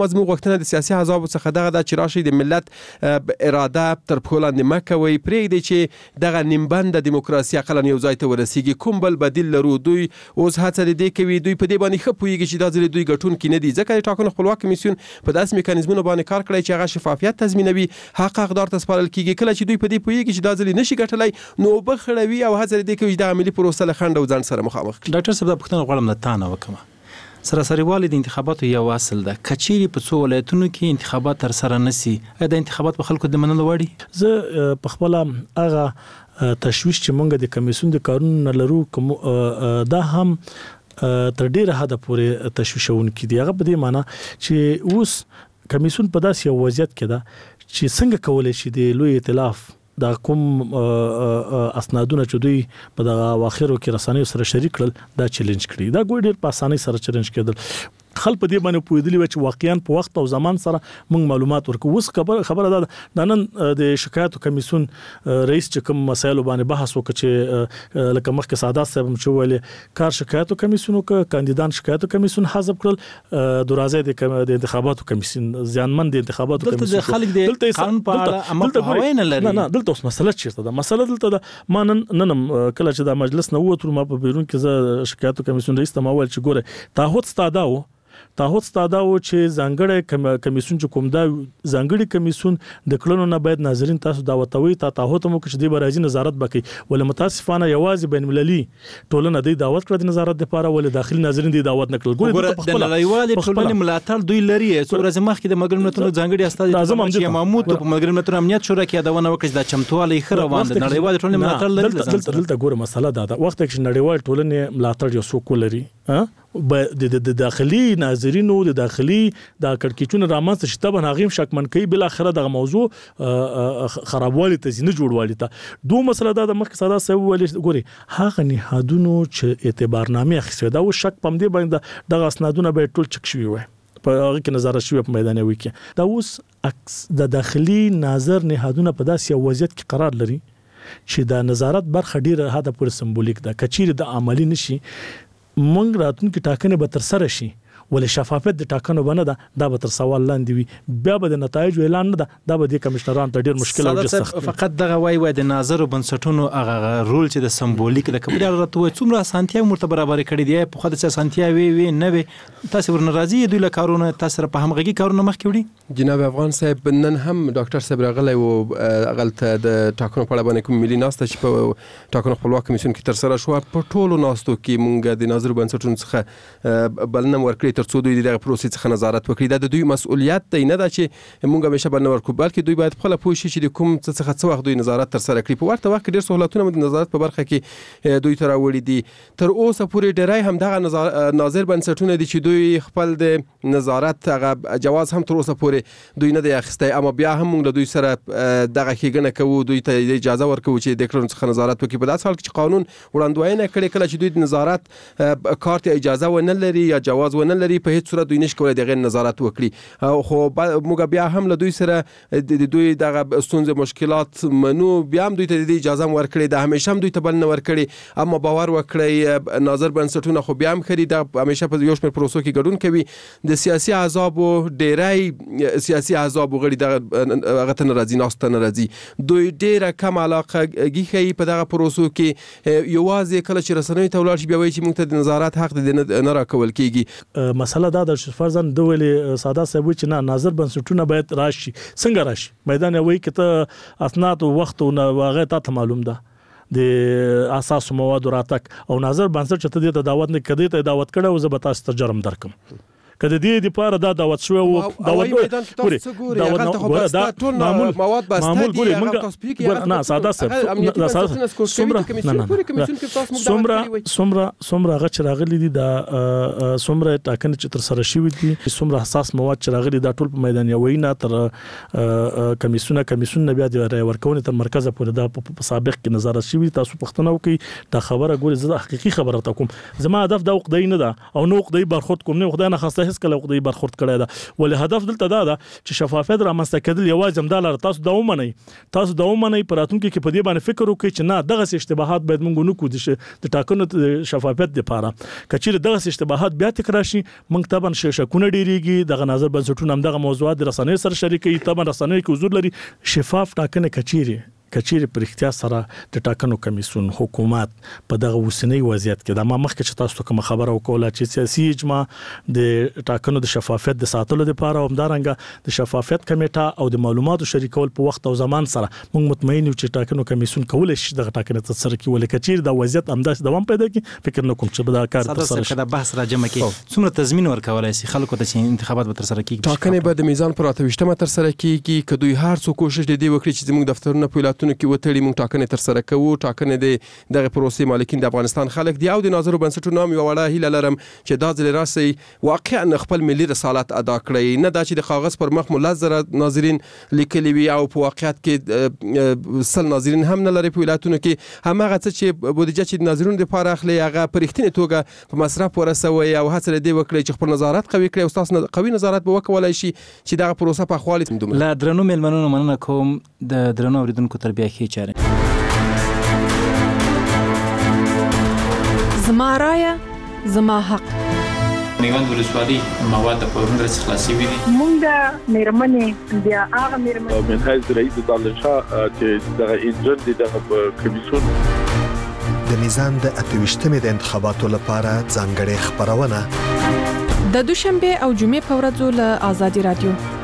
غوښتنه د سیاسي احزابو څخه دغه د چې راشي د ملت اراده تر پښو لاندې مه کوئ، پرېږدئ چې دغه نیمبنده دیموکراسي اقلا یو ځای ته ورسیږي. کوم بل بدیل لرو؟ دوی اوس هڅه د دې کوي، دوی په دې باندې ښه پوهېږي چې دا ځل دوی ګټونکي نه دي، ځکه د ټاکنو خپلواک کمیسیون په داسې میکانیزمونو باندې کار کړی چې هغه شفافیت تضمینوي، حق حقدار ته سپارل کیږي. کله چې دوی په دې پوهېږي چې دا ځل نشي ګټلی نو اوبه خړوي او هڅه د دې کوي چې د عملي پروسه له خنډ او ځنډ سره مخامخ کړي. ډاکټر صاحب دا پوښتنه غواړم د تا نه وکړم. سراسري د انتخاباتو یو اصل ده، کچېرې په څو ولایتونو کې انتخابات تر سره نشي، د انتخابات په خلکو د منلو وړي؟ زه په خپل هغه تشویش چې مونږ د کمیسیون د کارونو لرو دا هم تر ډیره حد پورې تشویشونکي دي. هغه په دې معنی چې اوس کمیسیون په داسې یو وضعیت کې ده چې څنګه کولای شي د لوی ائتلاف دا کوم اسنادونه چې دوی په دغه واخرو کې رسنیو سره شریک کړل دا چیلنج کړی، دا ګوډ ډیر په اسانۍ سره چیلنج کېدل. خلک په دې باندې پوهېدلی و چې واقعا په وخت او زمان سره موږ معلومات ورکو. اوس خبره ده د نن د شکایتو کمیسیون رئیس چې کوم مسایلو باندې بحث وکړي چې لکه مخکې سعادت صاحب هم چې ویلې کار شکایتو کمیسیون وکړه، کاندیدان شکایتو کمیسیون حذف کړل، درازه د انتخاباتو کمیسیون زیانمن د انتخاباتو کمیسیون دلته خلک د قانون په اړه عمل پوهاوی نه لري. نه دلته اوس مسله چیرته ده؟ مسله دلته ده ما نن کله چې د مجلس نه ووتو ما په بیرون کې زه شکایتو کمیسیون رئیس ته ما ویل چې ګوره تعهد ستاده و چې ځانګړی کمیسیون چې کوم دا ځانګړي کمیسیون د کړنو نه باید ناظرین تاسو دعوتوي تعهد مو کې چې د برازي نظارت وکړي، ول متاسفانه یوازې بین المللي ټولنه د دعوت کړ د نظارت لپاره، ول داخلي ناظرین د دعوت نکړل. ګوره د نړیوالې ټولنې ملاتړ دوی لري. څو ورځې مخکې د ملګرو ملتونو ځانګړي استازي چې محمود په ملګرو ملتونو امنیت شورا کې یادونه وکړه چې د چمتوالي ښه روان د نړیوالې ټولنې ملاتړ لري. دلته ګوره مسله ده وخت کې نړیوال ټولنې ملاتړ یو څوک لري د داخلي ناظرینو د داخلي د کړکېچونو رامنځته شته به هغه شکمن کوي بل اخره دغه موضوع خرابوالي ته زینه جوړوالي ته دوه مسله ده. د مخکې ساده سوي ولې ګوري هغه نهادونو چې اعتبارنامه اخیسته دا و شک پم دی باندې دغه اسنادونه به ټول چک شوی وي په هغه کې نظارت شوی په میدانوي کې. دا اوس د داخلي ناظر نهادونه په داسې وضعیت کې قرار لري چې د نظارت برخه ډیره هدا پر سمبولیک ده، کچیر د عملی نشي مونږ راتونکو ټاکنې به تر سره شي ولې شفافیت د ټاکنو باندې ده دا به تر سوال لاندې وي، بیا به د نتایج اعلان نه ده، دا به د کمشنرانو ته ډیر مشکل او سخت. فقط دغه وای د ناظر بنسټونو هغه رول چې د سمبولیک د کبیر راته وای څومره اسانتیا مرتبه برابر کړی دی په خاطر چې اسانتیا وی نه وي تاسو ورناراضي دوی له کارونه تاسو په همغږي کارونه مخ کې وړي. جناب افغان صاحب نن هم ډاکټر صاحب راغلی او غلطه د ټاکنو په اړه باندې کوم ملي ناسته چې په ټاکنو خپلواک کمیسیون کې تر سره شو په ټولو ناستو کې مونږ د ناظر بنسټونو څخه بلنه ورکړي تر څو دوی دغه پروسې څخه نظارت وکړي. دا د دوی مسؤلیت دی، نه دا چې مونږ همیشه بلنه ورکړو، بلکې دوی باید خپل پوه شي چې د کوم څه څخه څه وخت دوی نظارت تر سره کړي. په ورته وخت کې ډېر سہولتونه د نظارت په برخه کې دوی تر راوړي دي. تر اوسه پورې ډېرای هم دغه ناظر بنسټونه دي چې دوی خپل د نظارت هغه جواز هم تر اوسه پورې دوی نه دی اخیستی، اما بیا هم مونږ له دوی سره دغه ښېګڼه کوو، دوی ته اجازه ورکوو چې د کړنو څخه نظارت وکړي. په داسې حال کې چې قانون وړاندوینه کړې کله چې دوی د نظارت کارت اجازه ونه لري یا جواز ونه لري په هیڅ صورت دوی نشي کولای دغه نظارت وکړي. خو موږ بیا هم له دوی سره د دوی دغه ستونزې مشکلات منو، بیا هم دوی ته د اجازه ورکړي، د همیشه هم دوی ته بلنه ورکړي، اما باور وکړي ناظر بنسټونه خو بیا هم خري د همیشه په یو شمېر پروسو کې ګډون کوي. د سیاسي احزابو ډیری سیاسي احزاب غړي دغه هغه ته ناراضي ناسته ناراضي، دوی ډیره کم علاقه گیخي په دغه پروسو کې یوازې کله چې رسنۍ ته ولاړ شي بیا وایي چې موږ ته د نظارت حق د نه راکول کیږي. مسله دا د فرضاً د ویلې ساده صاحب چې نه ناظر بنسټونه باید راشي، څنګه راشي میدان وایي کته اسناد او وخت او واغه ته معلوم ده د اساس مواد راتک او ناظر بنسټ چې ته د دعوت نه کدی ته دعوت کړه او زه به تاسو ته جرم درکم کله دې د پاره دا دعوت شو او دعوت معمول مواد معمول ګوري موږ نه ساده سمره غچ راغلي دي دا سمره ټاکنه چې تر سره شوی دي، سمره حساس مواد چې راغلي دا ټول په میدان یوینا تر کمیسیون بیا د رای ورکونې تر مرکز پورې دا په سابق کې نظارت شوی. تاسو پښتنه وکي دا خبره ګوري زه حقيقي خبره تا کوم، زما هدف دا وقدای نه ده او نو وقدای برخود کوم نه خدای نه خواسته سره هیڅ کله خدای برخورد کړی دا ول هدف دلته دا ده چې شفافیت رامنځته کېدل یوازې همدلاره تاسو دا ومنئ په راتلونکي کې په دې باندې فکر وکړئ چې نه دغه اشتباهات باید موږ نه کوو د ټاکنو شفافیت لپاره کچېر دغه اشتباهات بیا تکرار شي موږ طبعا شکونه ډیریږي دغه نظر بنسټونه هم دغه موضوعات د رسنۍ سره شریکي طبعا رسنۍ کې حضور لري شفاف ټاکنه کچېر پر اختیار سره د ټاکنو کمیسیون حکومت په دغه وسنۍ وضعیت کې د ما مخکې چې تاسو کوم خبره وکوله چې سیاسي اجماع د ټاکنو د شفافیت د ساتلو لپاره او همدارنګه د شفافیت کمیټه او د معلوماتو شریکول په وخت او زمان سره موږ مطمئن یو چې ټاکنو کمیسیون کولای شي دغه ټاکنه ترسره کړي ولې کچېر د وضعیت همداسې دوام پیدا کړي فکر نه کوم چې دا کار ترسره شي دا بحث راجمه کې څومره تضمین ورکولای شي خلکو ته چې انتخابات به ترسره کیږي ټاکنې به د میزان پر 28مه ترسره کیږي که دوی هر څو کوشش دي وکړي چې زموږ دفترونه په ولایتونو کې وتړي موږ ټاکنې ترسره کوو ټاکنې دغه پروسې مالکین د افغانستان خلک دی او د ناظرو بنسټونو هم یو وړه هیله لرم چې دا ځل راسي واقعا خپل ملي رسالت ادا کړي نه دا چې د کاغذ پر مخ ملزر ناظرین لیکلي وي او په واقعیت کې سل ناظرین هم نه لري په ولایتونو کې همغه څه چې بودیجه چې ناظرینو لپاره اخلي هغه پر اختینی توګه په مصرف ورسوي او هڅه دې وکړي چې خپل نظارت قوي کړي او تاسو قوي نظارت به وکولای شي چې دغه پروسه په خپل لا درنو ملمنونو مننه کوم د درنو اوریدونکو تربیه کې چاره زما رایه زما حق میوند ولسوالي مواد په ورنډ څخه خلاصي وي مونږه مېرمنې بیا هغه مېرمنې من حیث رئیس دالشا چې دغه انجن دي دغه کمیسیون د میزان د 28مې د انتخاباتو لپاره ځانګړې خبرونه د دوشنبه او جمعې په ورځو له آزادي رادیو